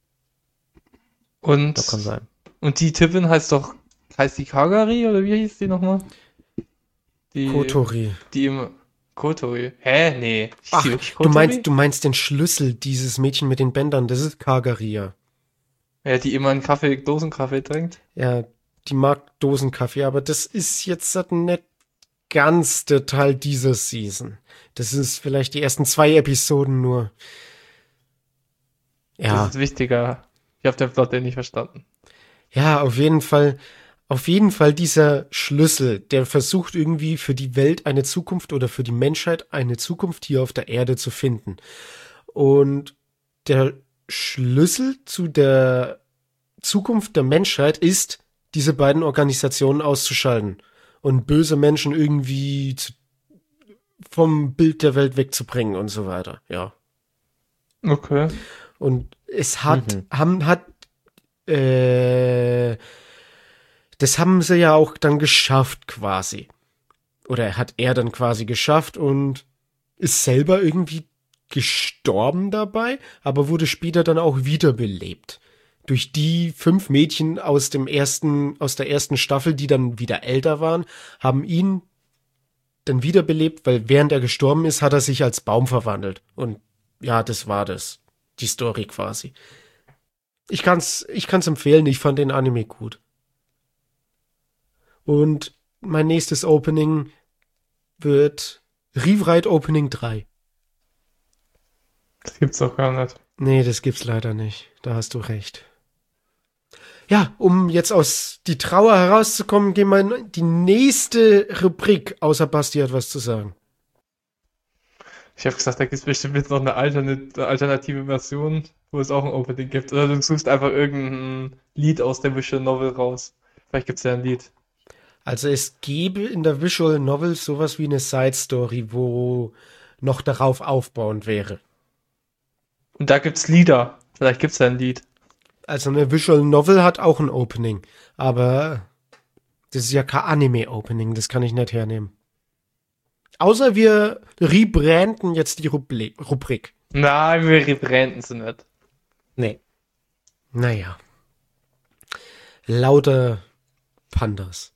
das kann Und, sein. und die Tippin heißt die Kagari oder wie hieß die nochmal? Kotori. Die im Kotori. Hä? Nee. Ach, Die wirklich du Kotori? meinst den Schlüssel, dieses Mädchen mit den Bändern, das ist Kagaria. Ja, die immer einen Dosenkaffee trinkt. Ja, die mag Dosenkaffee, aber das ist jetzt nicht ganz der Teil dieser Season. Das ist vielleicht die ersten 2 Episoden nur. Das Ja, ist wichtiger. Ich habe den Plot nicht verstanden. ja, auf jeden Fall dieser Schlüssel, der versucht irgendwie für die Welt eine Zukunft oder für die Menschheit eine Zukunft hier auf der Erde zu finden. Und der Schlüssel zu der Zukunft der Menschheit ist, diese beiden Organisationen auszuschalten und böse Menschen irgendwie vom Bild der Welt wegzubringen und so weiter, ja. Okay. Und es das haben sie ja auch dann geschafft quasi. Oder hat er dann quasi geschafft und ist selber irgendwie gestorben dabei, aber wurde später dann auch wiederbelebt. Durch die 5 Mädchen aus der ersten Staffel, die dann wieder älter waren, haben ihn dann wiederbelebt, weil während er gestorben ist, hat er sich als Baum verwandelt. Und ja, das war das. Die Story quasi. Ich kann's empfehlen, ich fand den Anime gut. Und mein nächstes Opening wird Rewrite Opening 3. Das gibt's doch gar nicht. Nee, das gibt's leider nicht. Da hast du recht. Ja, um jetzt aus die Trauer herauszukommen, gehen wir in die nächste Rubrik, außer Basti hat was zu sagen. Ich habe gesagt, da gibt es bestimmt jetzt noch eine alternative Version, wo es auch ein Opening gibt. Oder du suchst einfach irgendein Lied aus der Visual Novel raus. Vielleicht gibt es ja ein Lied. Also es gäbe in der Visual Novel sowas wie eine Side Story, wo noch darauf aufbauend wäre. Und da gibt's Lieder. Vielleicht gibt's ja ein Lied. Also eine Visual Novel hat auch ein Opening, aber das ist ja kein Anime-Opening, das kann ich nicht hernehmen. Außer wir rebranden jetzt die Rubrik. Nein, wir rebranden sie nicht. Nee. Naja. Lauter Pandas.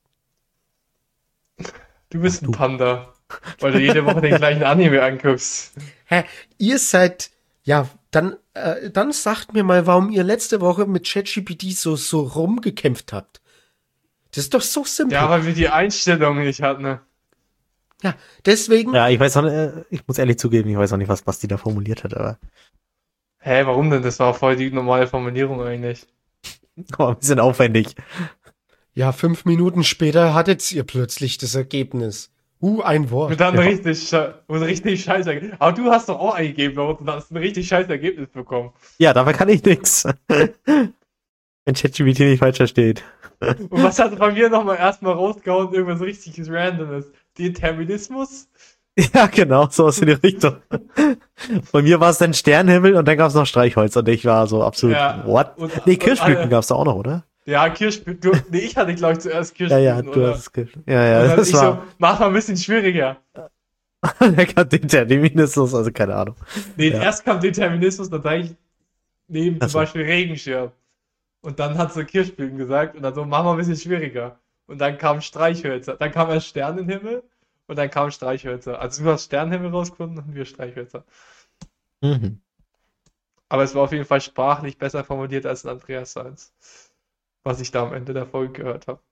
Du bist ein Panda, weil du jede Woche den gleichen Anime anguckst. Hä? Ihr seid... Ja, dann sagt mir mal, warum ihr letzte Woche mit ChatGPT so rumgekämpft habt. Das ist doch so simpel. Ja, weil wir die Einstellungen nicht hatten. Ne? Ja, deswegen... Ja, ich weiß auch nicht, ich muss ehrlich zugeben, ich weiß auch nicht, was Basti da formuliert hat, aber Hä, warum denn? Das war voll die normale Formulierung eigentlich. ein bisschen aufwendig. Ja, 5 Minuten später hattet ihr plötzlich das Ergebnis. Ein Wort. Und dann richtig scheiß Ergebnis. Aber du hast doch auch eingegeben und hast ein richtig scheiß Ergebnis bekommen. Ja, dafür kann ich nix. Wenn ChatGPT nicht falsch versteht. Und was hat bei mir nochmal erstmal rausgehauen? Irgendwas richtiges Randomes. Determinismus? Ja, genau, sowas in die Richtung. Bei mir war es dann Sternenhimmel und dann gab es noch Streichholz und ich war so absolut, Ja, what? Nee, Kirschblüten gab es da auch noch, oder? Ja, Kirschblüten. Nee, ich hatte, glaube ich, zuerst Kirschblüten. Ja, du hast Kirschblüten. Ja, Und dann das ich war. so, mach mal ein bisschen schwieriger. Der kam Determinismus, also keine Ahnung. Nee, Ja. erst kam Determinismus, dann sag ich neben zum Ach so. Beispiel Regenschirm. Und dann hat sie Kirschblüten gesagt und dann so, mach mal ein bisschen schwieriger. Und dann kam Streichhölzer. Dann kam erst Sternenhimmel und dann kam Streichhölzer. Also du hast Sternenhimmel rausgefunden und wir Streichhölzer. Mhm. Aber es war auf jeden Fall sprachlich besser formuliert als ein Andreas Seins. Was ich da am Ende der Folge gehört habe.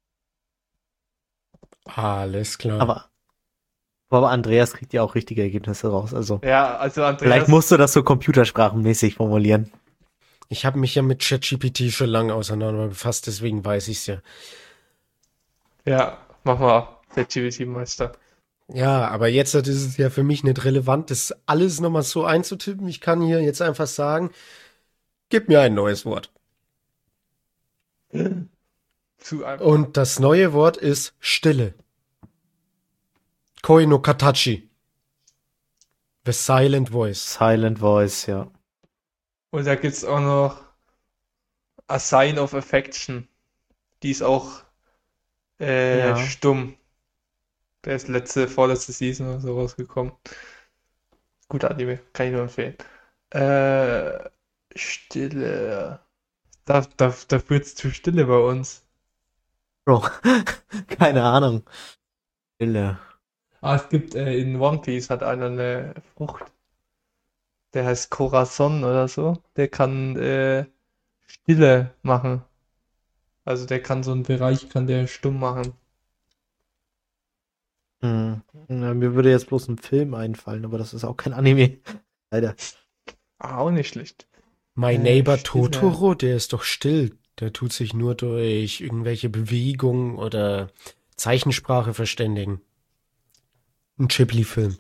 Alles klar. Aber Andreas kriegt ja auch richtige Ergebnisse raus, also. Ja, also Andreas. Vielleicht musst du das so computersprachenmäßig formulieren. Ich habe mich ja mit ChatGPT schon lange auseinander befasst, deswegen weiß ich's ja. Ja, mach mal, der ChatGPT-Meister. Ja, aber jetzt ist es ja für mich nicht relevant, das alles nochmal so einzutippen. Ich kann hier jetzt einfach sagen, gib mir ein neues Wort. Zu einfach. Und das neue Wort ist Stille. Koi no Katachi. The Silent Voice. Silent Voice, ja. Und da gibt's auch noch A Sign of Affection. Die ist auch Ja. stumm. Der ist vorletzte Season oder so rausgekommen. Guter Anime, kann ich nur empfehlen. Stille. Da wird's zu Stille bei uns. Bro, keine Ahnung. Stille. Es gibt in One Piece hat einer eine Frucht. Der heißt Corazon oder so. Der kann Stille machen. Also der kann so einen Bereich, kann der stumm machen. Ja, mir würde jetzt bloß ein Film einfallen, aber das ist auch kein Anime. Leider. Auch nicht schlecht. My Neighbor Stille. Totoro, der ist doch still. Der tut sich nur durch irgendwelche Bewegungen oder Zeichensprache verständigen. Ein Ghibli-Film.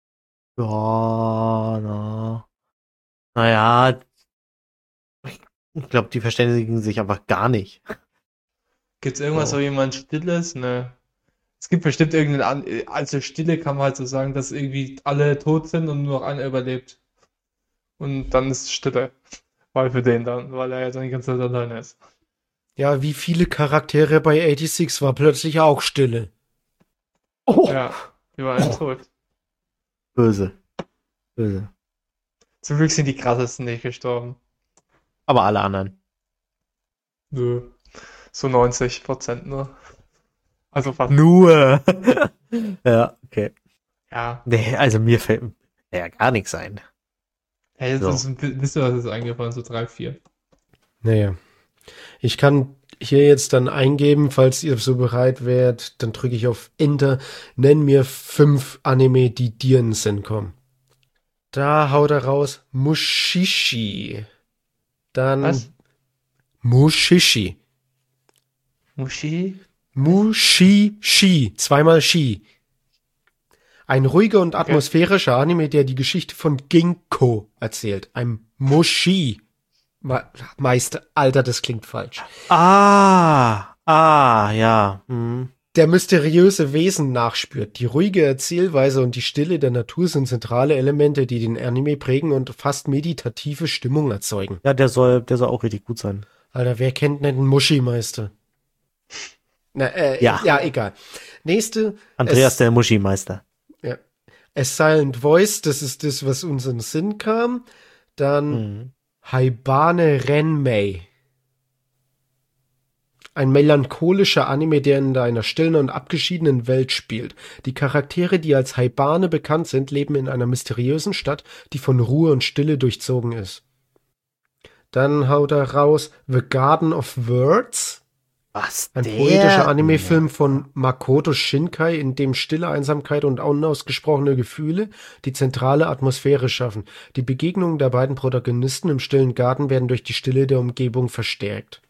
Ja, naja. Ich glaube, die verständigen sich einfach gar nicht. Gibt es irgendwas, Oh. wo jemand still ist? Ne. Es gibt bestimmt also Stille kann man halt so sagen, dass irgendwie alle tot sind und nur noch einer überlebt. Und dann ist Stille. Weil für den dann, weil er ja dann die ganze Zeit alleine ist. Ja, wie viele Charaktere bei 86 war plötzlich auch Stille. Oh, Ja, überall tot. Böse. Böse. Zum Glück sind die krassesten nicht gestorben. Aber alle anderen. Nö. So 90% nur. Also fast. Nur. Ja, okay. Ja. Nee, also mir fällt ja gar nichts ein. Hey, jetzt So. ist ein bisschen was ist eingefallen, so 3, 4. Naja. Ich kann hier jetzt dann eingeben, falls ihr so bereit wärt, dann drücke ich auf Enter. Nenn mir 5 Anime, die dir in den Sinn kommen. Da haut er raus Mushishi. Dann Was? Mushishi. Mushi? Mushishi. Zweimal Shi. Ein ruhiger und atmosphärischer Anime, der die Geschichte von Ginkgo erzählt. Ein Mushi. Meister, Alter, das klingt falsch. Ja. Der mysteriöse Wesen nachspürt. Die ruhige Erzählweise und die Stille der Natur sind zentrale Elemente, die den Anime prägen und fast meditative Stimmung erzeugen. Ja, der soll auch richtig gut sein. Alter, wer kennt denn den Muschi-Meister? Ja. Ja, egal. Nächste. Andreas, der Muschi-Meister. Ja. A Silent Voice, das ist das, was uns in den Sinn kam. Dann Mhm. Haibane Renmei. Ein melancholischer Anime, der in einer stillen und abgeschiedenen Welt spielt. Die Charaktere, die als Haibane bekannt sind, leben in einer mysteriösen Stadt, die von Ruhe und Stille durchzogen ist. Dann haut er raus The Garden of Words. Was? Ein poetischer Anime-Film von Makoto Shinkai, in dem Stille, Einsamkeit und unausgesprochene Gefühle die zentrale Atmosphäre schaffen. Die Begegnungen der beiden Protagonisten im stillen Garten werden durch die Stille der Umgebung verstärkt.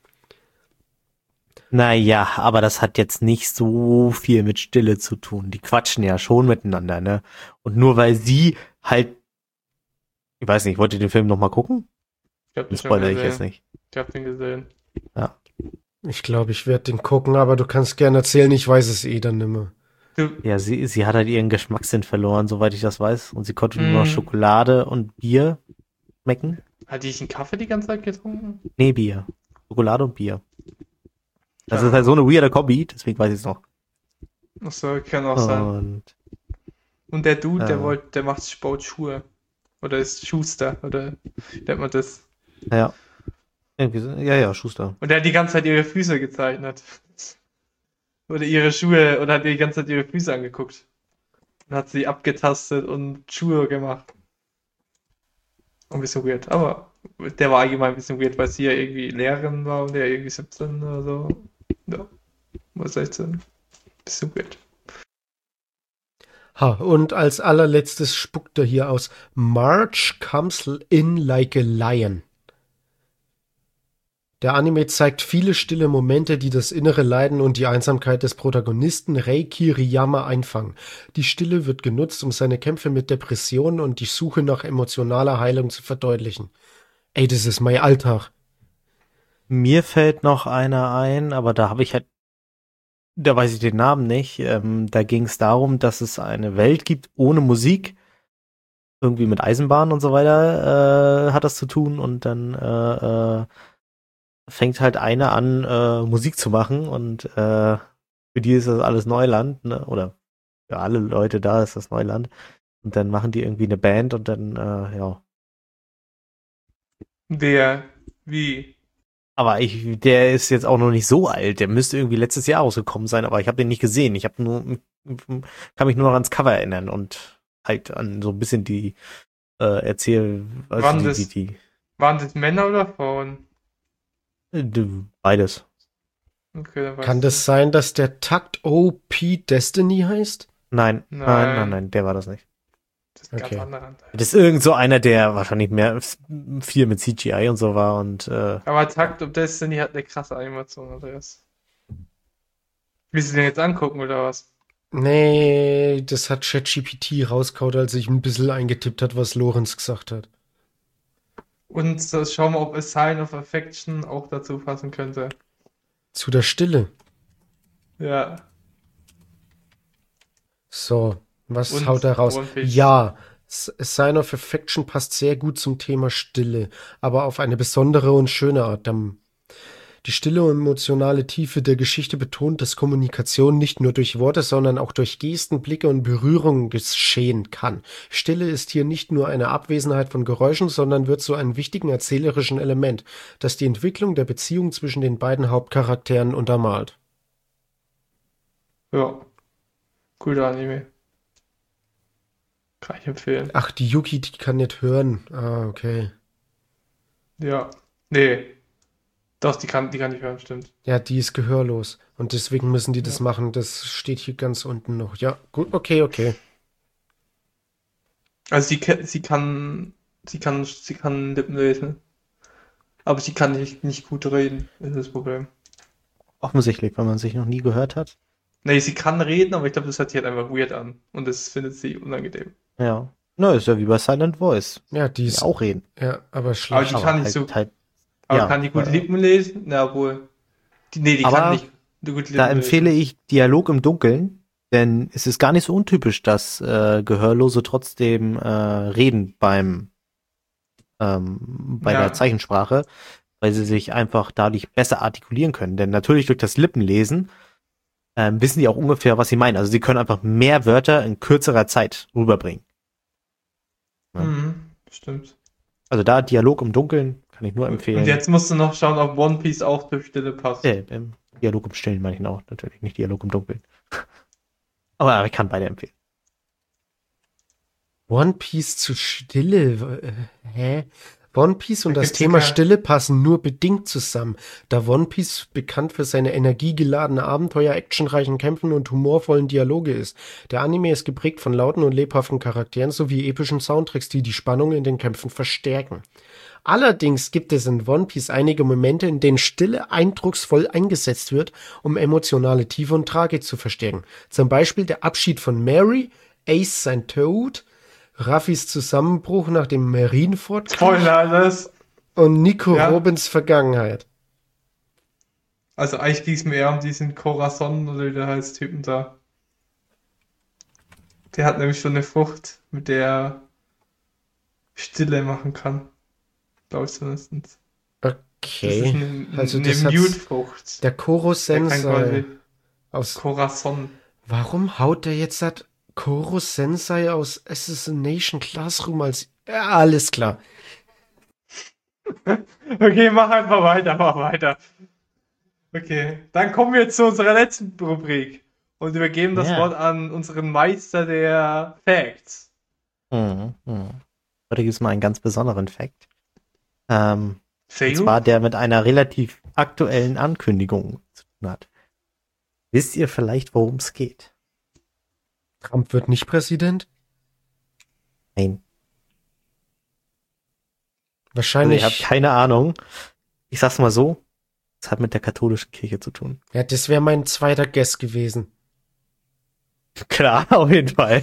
Naja, aber das hat jetzt nicht so viel mit Stille zu tun. Die quatschen ja schon miteinander, ne? Und nur weil sie halt, ich weiß nicht, wollt ihr den Film noch mal gucken? Ich hab den Das schon spoilere ich gesehen. jetzt nicht. Ich hab den gesehen. Ja. Ich glaube, ich werde den gucken, aber du kannst gerne erzählen, ich weiß es eh dann nimmer. Du, Ja, sie hat halt ihren Geschmackssinn verloren, soweit ich das weiß. Und sie konnte nur noch Mhm. Schokolade und Bier schmecken. hat die einen Kaffee die ganze Zeit getrunken? Nee, Bier. Schokolade und Bier. Das Ja. ist halt so eine weirde Kombi, deswegen weiß ich es noch. Achso, kann auch sein. Und Und der Dude, Ja. der baut Schuhe. Oder ist Schuster, oder wie nennt man das? ja. Irgendwie so, ja, Schuster. Und der hat die ganze Zeit ihre Füße gezeichnet. Oder ihre Schuhe, oder hat die ganze Zeit ihre Füße angeguckt. Und hat sie abgetastet und Schuhe gemacht. Ein bisschen weird, aber der war allgemein ein bisschen weird, weil sie ja irgendwie Lehrerin war und der irgendwie 17 oder so. Ja, oder 16. Bisschen weird. Ha, und als allerletztes spuckt er hier aus March comes in like a lion. Der Anime zeigt viele stille Momente, die das innere Leiden und die Einsamkeit des Protagonisten Rei Kiriyama einfangen. Die Stille wird genutzt, um seine Kämpfe mit Depressionen und die Suche nach emotionaler Heilung zu verdeutlichen. Ey, das ist mein Alltag. Mir fällt noch einer ein, aber da weiß ich den Namen nicht. Da ging es darum, dass es eine Welt gibt ohne Musik. Irgendwie mit Eisenbahn und so weiter hat das zu tun. Und dann fängt halt einer an, Musik zu machen. Und für die ist das alles Neuland, ne? Oder für alle Leute da ist das Neuland. Und dann machen die irgendwie eine Band und dann, ja. Wie? Aber der ist jetzt auch noch nicht so alt. Der müsste irgendwie letztes Jahr rausgekommen sein, aber ich habe den nicht gesehen. Kann mich nur noch ans Cover erinnern und halt an so ein bisschen die Waren das Männer oder Frauen? Beides. Okay, dann weiß Kann ich das sein, dass der Takt OP Destiny heißt? Nein, Nein. der war das nicht. Das ist ein ganz Okay. anderer. Das ist irgend so einer, der wahrscheinlich viel mit CGI und so war und Aber Takt of Destiny hat eine krasse Animation, Andreas. Willst du den jetzt angucken oder was? Nee, das hat ChatGPT rauskaut, als ich ein bisschen eingetippt hat, was Lorenz gesagt hat. Und das schauen wir, ob A Sign of Affection auch dazu passen könnte. Zu der Stille. Ja. So, was Und haut er raus? One Piece. Ja, Sign of Affection passt sehr gut zum Thema Stille, aber auf eine besondere und schöne Art. Die stille und emotionale Tiefe der Geschichte betont, dass Kommunikation nicht nur durch Worte, sondern auch durch Gesten, Blicke und Berührungen geschehen kann. Stille ist hier nicht nur eine Abwesenheit von Geräuschen, sondern wird zu einem wichtigen erzählerischen Element, das die Entwicklung der Beziehung zwischen den beiden Hauptcharakteren untermalt. Ja. Cooler Anime. Kann ich empfehlen. Ach, die Yuki, die kann nicht hören. Ah, okay. Ja. Nee. Doch, die kann ich hören, stimmt. Ja, die ist gehörlos. Und deswegen müssen die das Ja. machen. Das steht hier ganz unten noch. Ja, gut, okay. Also sie kann Lippen lesen. Aber sie kann nicht gut reden, ist das Problem. Offensichtlich, wenn man sich noch nie gehört hat. Nee, sie kann reden, aber ich glaube, das hört sich halt einfach weird an. Und das findet sie unangenehm. Ja. Na, ist ja wie bei Silent Voice. Ja, die Die ist, auch reden. ja, aber Aber schlecht. die kann nicht halt, so. halt, Aber ja, kann die gut äh, Lippen lesen? Na wohl. Die Aber kann nicht gut Lippen Da lesen. empfehle ich Dialog im Dunkeln, denn es ist gar nicht so untypisch, dass Gehörlose trotzdem reden bei Ja. der Zeichensprache, weil sie sich einfach dadurch besser artikulieren können. Denn natürlich durch das Lippenlesen wissen die auch ungefähr, was sie meinen. Also sie können einfach mehr Wörter in kürzerer Zeit rüberbringen. Ja. Stimmt. Also da Dialog im Dunkeln kann ich nur empfehlen. Und jetzt musst du noch schauen, ob One Piece auch durch Stille passt. Dialog im Stillen meine ich auch, natürlich, nicht Dialog im Dunkeln. Aber ich kann beide empfehlen. One Piece zu Stille. Hä? One Piece und Da das gibt's Thema sogar- Stille passen nur bedingt zusammen, da One Piece bekannt für seine energiegeladene Abenteuer, actionreichen Kämpfen und humorvollen Dialoge ist. Der Anime ist geprägt von lauten und lebhaften Charakteren sowie epischen Soundtracks, die die Spannung in den Kämpfen verstärken. Allerdings gibt es in One Piece einige Momente, in denen Stille eindrucksvoll eingesetzt wird, um emotionale Tiefe und Tragik zu verstärken. Zum Beispiel der Abschied von Mary, Ace sein Tod, Ruffys Zusammenbruch nach dem Marineford Spoiler alles. und Nico Ja. Robins Vergangenheit. Also eigentlich ging es mir eher um diesen Corazon oder wie der heißt, Typen da. Der hat nämlich so eine Frucht, mit der er Stille machen kann. Glaube ich zumindest. Das ist Okay. eine, Also eine das hat's- Mute-Frucht. Der Koro Der kann Sensei quasi aus. Corazon. Warum haut der jetzt das Koro Sensei aus Assassination Classroom als. Ja, alles klar. Okay, mach weiter. Okay, dann kommen wir zu unserer letzten Rubrik und übergeben das Ja. Wort an unseren Meister der Facts. Heute gibt es mal einen ganz besonderen Fact. Und Fail? zwar der mit einer relativ aktuellen Ankündigung zu tun hat. Wisst ihr vielleicht, worum es geht? Trump wird nicht Präsident? Nein. Also Wahrscheinlich. ich habe keine Ahnung. Ich sag's mal so, es hat mit der katholischen Kirche zu tun. Ja, das wäre mein zweiter Guess gewesen. Klar, auf jeden Fall.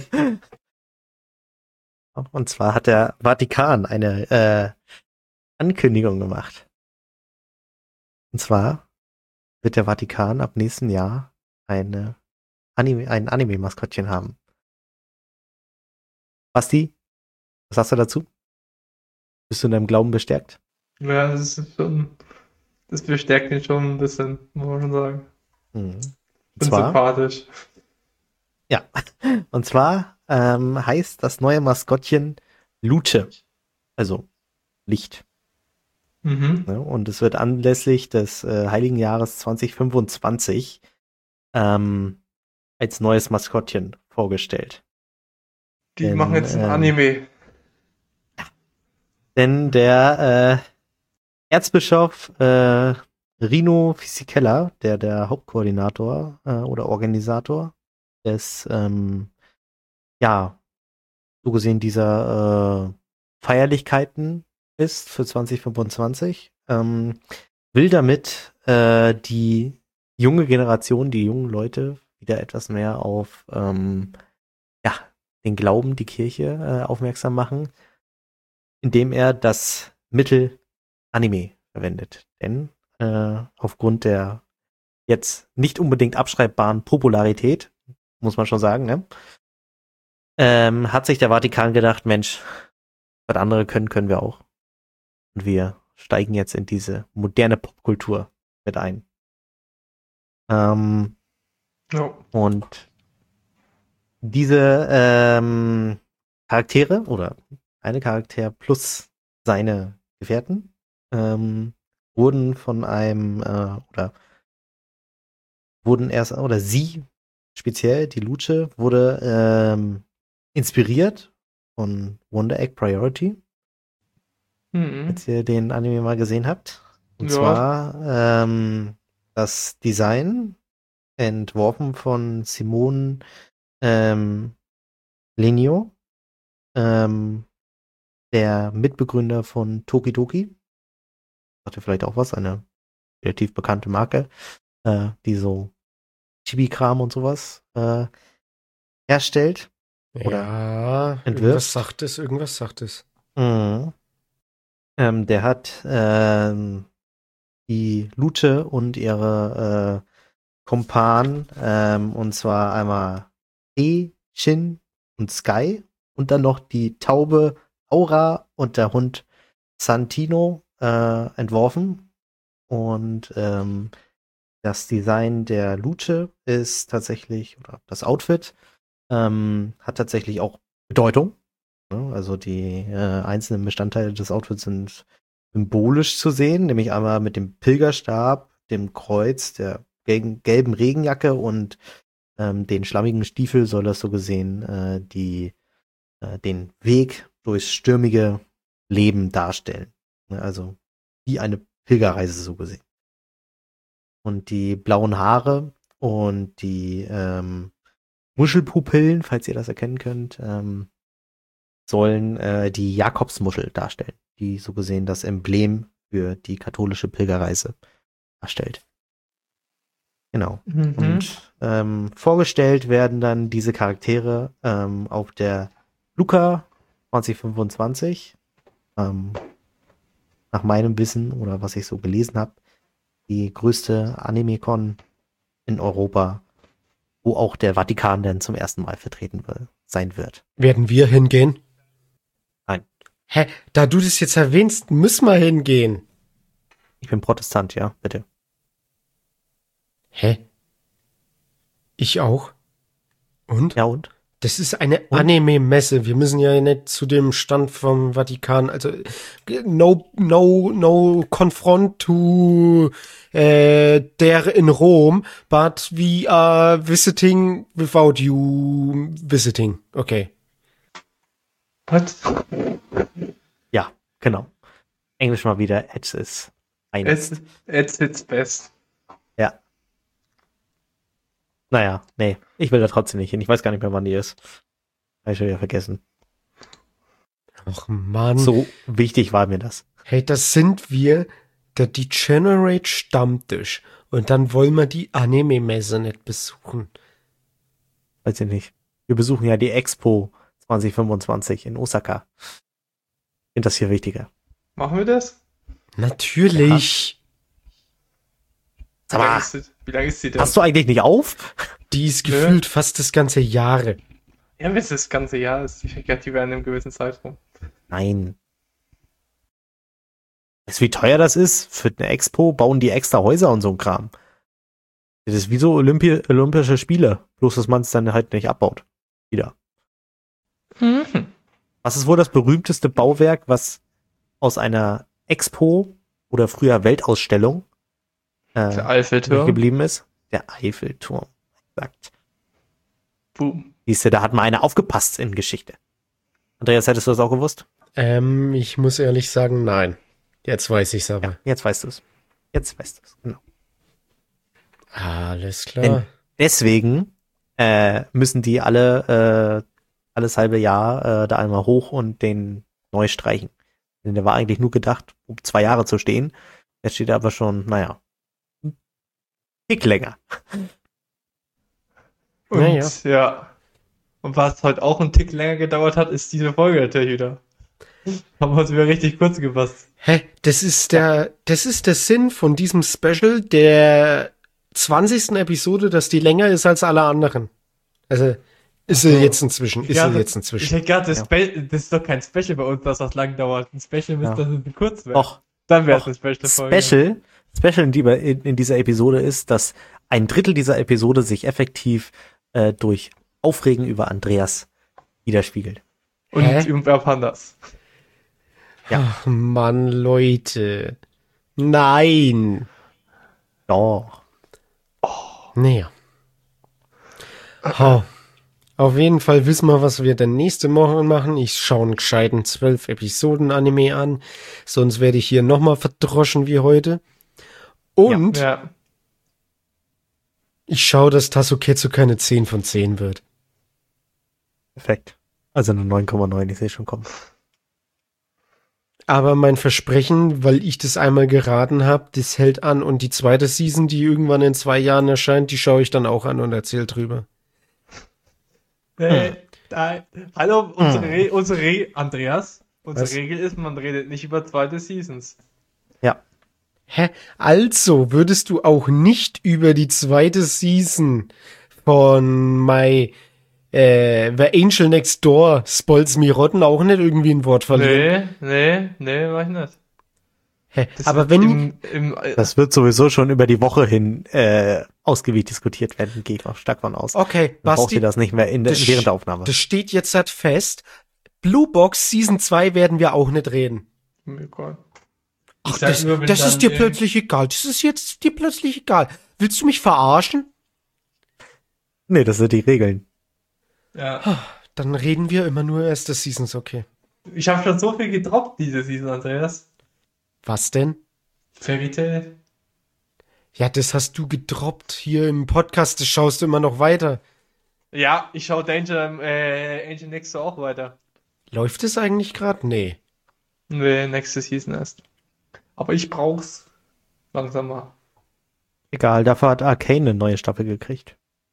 Und zwar hat der Vatikan eine Ankündigung gemacht. Und zwar wird der Vatikan ab nächsten Jahr ein Anime-Maskottchen haben. Basti, was sagst du dazu? Bist du in deinem Glauben bestärkt? Ja, das bestärkt ihn schon ein bisschen, muss man schon sagen. Und Bin zwar, sympathisch. ja, und zwar heißt das neue Maskottchen Luce, also Licht. Mhm. Ne? Und es wird anlässlich des Heiligen Jahres 2025 als neues Maskottchen vorgestellt. Die Denn, machen jetzt ein Anime. Denn der Erzbischof Rino Fisichella, der Hauptkoordinator oder Organisator des, so gesehen dieser Feierlichkeiten ist für 2025, will damit die junge Generation, die jungen Leute wieder etwas mehr auf den Glauben, die Kirche aufmerksam machen, indem er das Mittel Anime verwendet. Denn aufgrund der jetzt nicht unbedingt abschreibbaren Popularität, muss man schon sagen, ne? Hat sich der Vatikan gedacht, Mensch, was andere können, können wir auch. Und wir steigen jetzt in diese moderne Popkultur mit ein. Und diese Charaktere oder eine Charakter plus seine Gefährten wurden von einem sie speziell, die Luce, wurde inspiriert von Wonder Egg Priority, als ihr den Anime mal gesehen habt. Und zwar das Design entworfen von Simone Lenio, der Mitbegründer von Tokidoki. Sagt ihr vielleicht auch was? Eine relativ bekannte Marke, die so Chibi-Kram und sowas herstellt. Oder entwirft. Irgendwas sagt es. Mhm. Der hat die Lute und ihre Kumpan, und zwar einmal E, Shin und Sky und dann noch die Taube Aura und der Hund Santino entworfen. Und das Design der Lute ist tatsächlich, oder das Outfit, hat tatsächlich auch Bedeutung. Ne? Also die einzelnen Bestandteile des Outfits sind symbolisch zu sehen, nämlich einmal mit dem Pilgerstab, dem Kreuz, der gelben Regenjacke und den schlammigen Stiefel soll das so gesehen den Weg durchs stürmige Leben darstellen. Ne? Also wie eine Pilgerreise so gesehen. Und die blauen Haare und die Muschelpupillen, falls ihr das erkennen könnt, sollen die Jakobsmuschel darstellen, die so gesehen das Emblem für die katholische Pilgerreise darstellt. Genau. Und vorgestellt werden dann diese Charaktere auf der Luca 2025. Nach meinem Wissen oder was ich so gelesen habe, die größte Anime-Con in Europa, wo auch der Vatikan dann zum ersten Mal vertreten sein wird. Werden wir hingehen? Nein. Hä? Da du das jetzt erwähnst, müssen wir hingehen. Ich bin Protestant, ja, bitte. Hä? Ich auch. Und? Ja, und? Das ist eine Anime-Messe. Wir müssen ja nicht zu dem Stand vom Vatikan. Also no confront to there in Rome, but we are visiting without you visiting. Okay. What? Ja, genau. Englisch mal wieder, it's is It's its best. Ja. Naja, nee, ich will da trotzdem nicht hin. Ich weiß gar nicht mehr, wann die ist. Habe ich schon wieder vergessen. Ach Mann. So wichtig war mir das. Hey, das sind wir, der Degenerate Stammtisch. Und dann wollen wir die Anime-Messe nicht besuchen. Weiß ich nicht. Wir besuchen ja die Expo 2025 in Osaka. Ich finde das hier wichtiger. Machen wir das? Natürlich. Sag mal, Wie lange ist die denn? hast du eigentlich nicht auf? Die ist gefühlt fast das ganze Jahre. Ja, bis das ganze Jahr ist. Ich denke, die werden in einem gewissen Zeitraum. Nein. Weißt du, wie teuer das ist? Für eine Expo bauen die extra Häuser und so ein Kram. Das ist wie so Olympische Spiele. Bloß, dass man es dann halt nicht abbaut. Wieder. Was ist wohl das berühmteste Bauwerk, was aus einer Expo oder früher Weltausstellung Der Eiffelturm. geblieben ist? Der Eiffelturm. Exakt. Boom. Siehst du, da hat mal einer aufgepasst in Geschichte. Andreas, hättest du das auch gewusst? Ich muss ehrlich sagen, nein. Jetzt weiß ich's aber. Ja, jetzt weißt du es. Jetzt weißt du es, genau. Alles klar. Denn deswegen müssen die alles halbe Jahr da einmal hoch und den neu streichen. Denn der war eigentlich nur gedacht, um 2 Jahre zu stehen. Jetzt steht er aber schon, naja, ein Tick länger. Und ja. Und was heute auch einen Tick länger gedauert hat, ist diese Folge der Hüter. Haben wir uns wieder richtig kurz gefasst. Hä? Das ist der Sinn von diesem Special der 20. Episode, dass die länger ist als alle anderen. Also, ist sie jetzt inzwischen. Ich hätte gedacht, das ist doch kein Special bei uns, dass das lang dauert. Ein Special müsste das kurz werden. Doch. Dann wäre es Doch. eine Special-Folge. Special in dieser Episode ist, dass ein Drittel dieser Episode sich effektiv durch Aufregen über Andreas widerspiegelt. Und über Pandas. Ja. Ach Mann, Leute. Nein. Doch. Naja. Oh. Auf jeden Fall wissen wir, was wir denn nächste Woche machen. Ich schaue einen gescheiten 12 Episoden Anime an. Sonst werde ich hier nochmal verdroschen wie heute. Und Ja. ich schaue, dass Tasuketsu keine 10 von 10 wird. Perfekt. Also eine 9,9, ich sehe schon kommen. Aber mein Versprechen, weil ich das einmal geraten habe, das hält an. Und die zweite Season, die irgendwann in 2 Jahren erscheint, die schaue ich dann auch an und erzähle drüber. Hallo, Andreas. Unsere Was? Regel ist, man redet nicht über zweite Seasons. Ja. Hä? Also würdest du auch nicht über die zweite Season von The Angel Next Door Spoils Me Rotten auch nicht irgendwie ein Wort verlieren? Nee, mach ich nicht. Hä? Das Aber wird wenn, Das wird sowieso schon über die Woche hin ausgiebig diskutiert werden, gehe ich auch stark von aus. okay, Dann brauchst Basti, du das nicht mehr das während der Aufnahme. das steht jetzt halt fest. Blue Box Season 2 werden wir auch nicht reden. Ich Ach, sag das, nur, wenn das dann ist dir plötzlich egal. Das ist jetzt dir plötzlich egal. Willst du mich verarschen? Nee, das sind die Regeln. Ja. Dann reden wir immer nur erste Seasons, okay. Ich habe schon so viel gedroppt diese Season, Andreas. Was denn? Fairy Tail. Ja, das hast du gedroppt hier im Podcast, das schaust du immer noch weiter. Ja, ich schaue Angel Next Door auch weiter. Läuft es eigentlich gerade? Nee. Nee, nächste Season erst. Aber ich brauch's langsam mal. Egal, dafür hat Arcane eine neue Staffel gekriegt.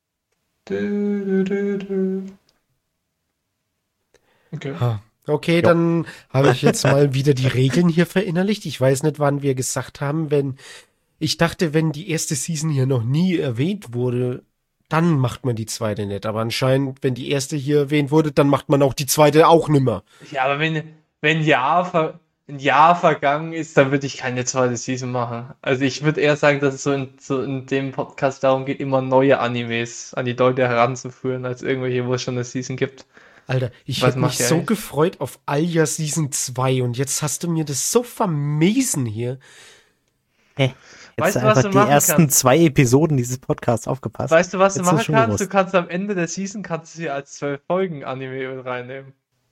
Okay. Ha. Okay, dann habe ich jetzt mal wieder die Regeln hier verinnerlicht. Ich weiß nicht, wann wir gesagt haben, ich dachte, wenn die erste Season hier noch nie erwähnt wurde, dann macht man die zweite nicht. Aber anscheinend, wenn die erste hier erwähnt wurde, dann macht man auch die zweite auch nimmer. Ja, aber wenn ein Jahr vergangen ist, dann würde ich keine zweite Season machen. Also ich würde eher sagen, dass es so in dem Podcast darum geht, immer neue Animes an die Leute heranzuführen, als irgendwelche, wo es schon eine Season gibt. Alter, ich Was hätte macht mich ihr so eigentlich? gefreut auf Alja Season 2 und jetzt hast du mir das so vermiesen hier. Jetzt Weißt du, was einfach du die machen ersten kannst? 2 Episoden dieses Podcasts aufgepasst. Weißt du, was du Jetzt ist machen schon kannst? gewusst. Du kannst am Ende der Season sie als 12 Folgen Anime mit reinnehmen.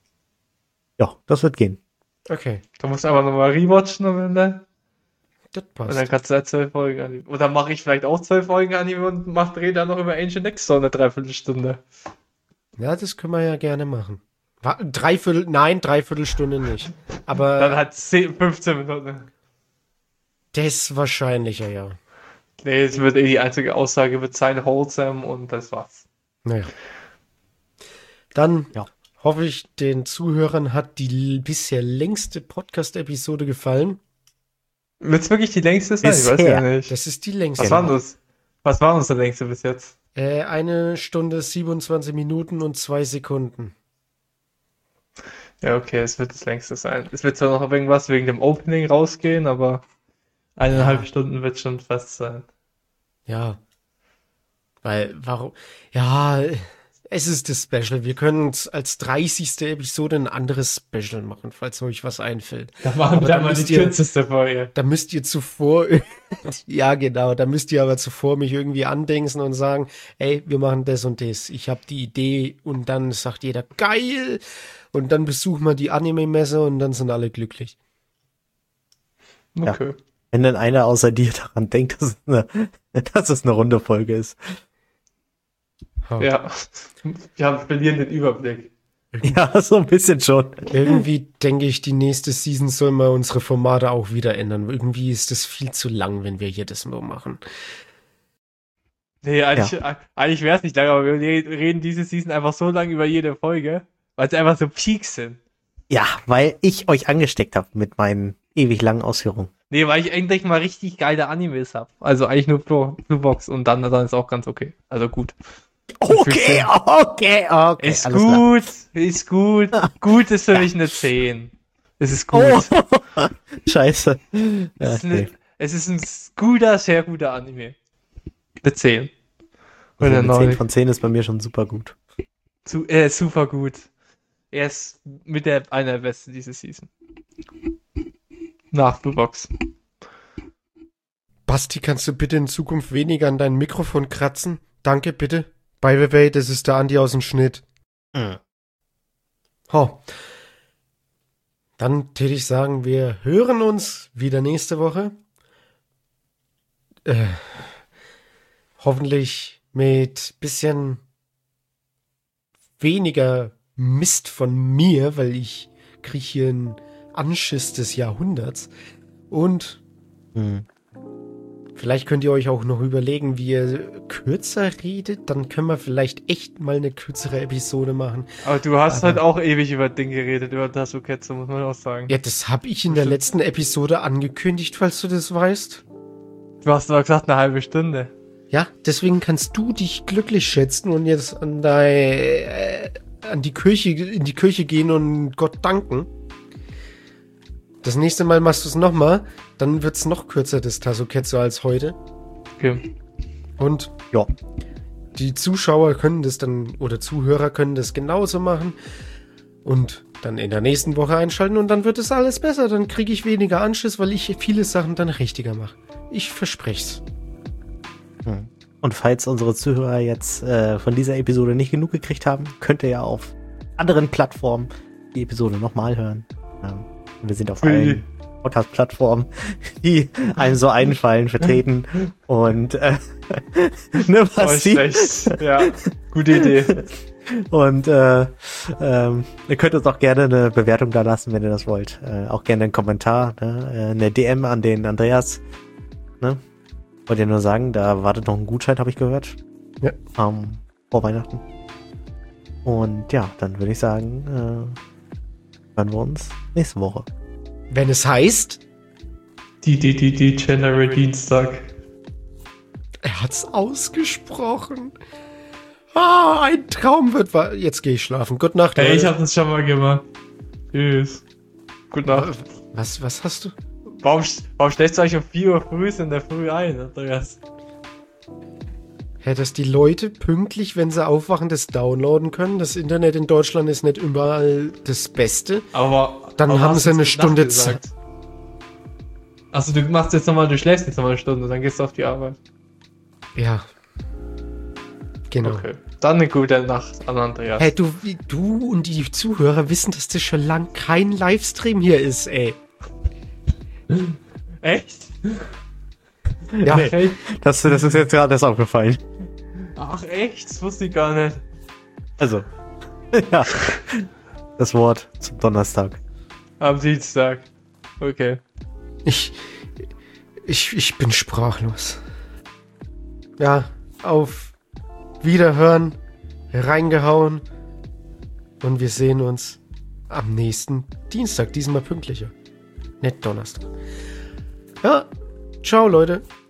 Ja, das wird gehen. Okay, Du musst einfach nochmal rewatchen am Ende. das Und dann passt. kannst du halt 12 Folgen Anime. Oder mache ich vielleicht auch 12 Folgen Anime und drehe dann noch über Angel Next Door eine Dreiviertelstunde. Ja, das können wir ja gerne machen. Dreiviertelstunde nicht. Dann Aber halt 15 Minuten. das wahrscheinlicher, ja. Nee, es wird die einzige Aussage wird sein, wholesome und das war's. Naja. Dann Ja. hoffe ich, den Zuhörern hat die bisher längste Podcast-Episode gefallen. Wird's wirklich die längste sein? Ich weiß Bisher. ja nicht. Das ist die längste. Was war das? Was war unsere längste bis jetzt? 1 Stunde 27 Minuten und 2 Sekunden. Ja, okay, es wird das längste sein. Es wird zwar noch irgendwas wegen dem Opening rausgehen, aber 1,5 Stunden wird schon fast sein. Ja. Weil, warum? Ja, es ist das Special. Wir können als 30. Episode ein anderes Special machen, falls euch was einfällt. Da machen Aber wir dann mal müsst die ihr- kürzeste Folge. Da müsst ihr zuvor, ja genau, da müsst ihr aber zuvor mich irgendwie andenken und sagen, ey, wir machen das und das. Ich habe die Idee und dann sagt jeder, geil! Und dann besuchen wir die Anime-Messe und dann sind alle glücklich. Okay. Wenn denn einer außer dir daran denkt, dass es eine runde Folge ist. Ja. Wir verlieren den Überblick. Ja, so ein bisschen schon. Irgendwie denke ich, die nächste Season soll mal unsere Formate auch wieder ändern. Irgendwie ist das viel zu lang, wenn wir hier das nur machen. Nee, eigentlich wäre es nicht lang, aber wir reden diese Season einfach so lange über jede Folge, weil es einfach so Peaks sind. Ja, weil ich euch angesteckt habe mit meinen ewig langen Ausführungen. Nee, weil ich endlich mal richtig geile Animes hab. Also eigentlich nur Blue Box und dann ist auch ganz okay. Also gut. Okay. Ist alles klar. gut, ist gut. Gut ist für mich eine 10. Es ist gut. Oh. Scheiße. Ja, nee. Es ist ein guter, sehr guter Anime. Eine 10. Also Oder eine 9. 10 von 10 ist bei mir schon super gut. Er ist super gut. Er ist einer der besten diese Season. Nach Blue Box. Basti, kannst du bitte in Zukunft weniger an dein Mikrofon kratzen? Danke, bitte. By the way, das ist der Andi aus dem Schnitt. Mhm. Ho. Dann täte ich sagen, wir hören uns wieder nächste Woche. Hoffentlich mit bisschen weniger Mist von mir, weil ich kriege hier einen Anschiss des Jahrhunderts. Und vielleicht könnt ihr euch auch noch überlegen, wie ihr kürzer redet. Dann können wir vielleicht echt mal eine kürzere Episode machen. Aber du hast halt auch ewig über Ding geredet, über Tasuketsu, muss man auch sagen. Ja, das habe ich in der letzten Episode angekündigt, falls du das weißt. Du hast aber gesagt, eine halbe Stunde. Ja, deswegen kannst du dich glücklich schätzen und jetzt in die Kirche gehen und Gott danken. Das nächste Mal machst du es nochmal, dann wird es noch kürzer, das Tasuketsu, als heute. Okay. Und Ja. die Zuschauer können das dann, oder Zuhörer können das genauso machen und dann in der nächsten Woche einschalten und dann wird es alles besser. Dann kriege ich weniger Anschiss, weil ich viele Sachen dann richtiger mache. Ich verspreche es. Und falls unsere Zuhörer jetzt von dieser Episode nicht genug gekriegt haben, könnt ihr ja auf anderen Plattformen die Episode nochmal hören. Wir sind auf allen Podcast-Plattformen, die einem so einfallen, vertreten. Und ne, Basti? Ja, gute Idee. Und ihr könnt uns auch gerne eine Bewertung da lassen, wenn ihr das wollt. Auch gerne einen Kommentar, ne? Eine DM an den Andreas. Ne? Wollte ja nur sagen, da wartet noch ein Gutschein, habe ich gehört. Ja. Vor Weihnachten. Und ja, dann würde ich sagen, hören wir uns nächste Woche. Wenn es heißt, Die January Dienstag. er hat's ausgesprochen. Ein Traum wird wahr. Jetzt gehe ich schlafen. Gute Nacht. Hey, Leute. ich hab das schon mal gemacht. Tschüss. Gute Nacht. Was hast du? Warum stellst du euch um 4 Uhr früh in der Früh ein, Andreas? Hä, dass die Leute pünktlich, wenn sie aufwachen, das downloaden können. Das Internet in Deutschland ist nicht überall das Beste. Dann haben sie eine Stunde Zeit. Achso, du schläfst jetzt nochmal eine Stunde, dann gehst du auf die Arbeit. Ja. Genau. Okay. Dann eine gute Nacht an Andreas. Hey, du und die Zuhörer wissen, dass das schon lang kein Livestream hier ist, ey. Echt? Ja, Ach, echt? Das ist jetzt gerade erst aufgefallen. Ach echt? Das wusste ich gar nicht. Also, ja. Das Wort zum Donnerstag. Am Dienstag. Okay. ich bin sprachlos. Ja, auf Wiederhören, reingehauen und wir sehen uns am nächsten Dienstag, diesmal pünktlicher. Nicht Donnerstag. Ja, ciao Leute.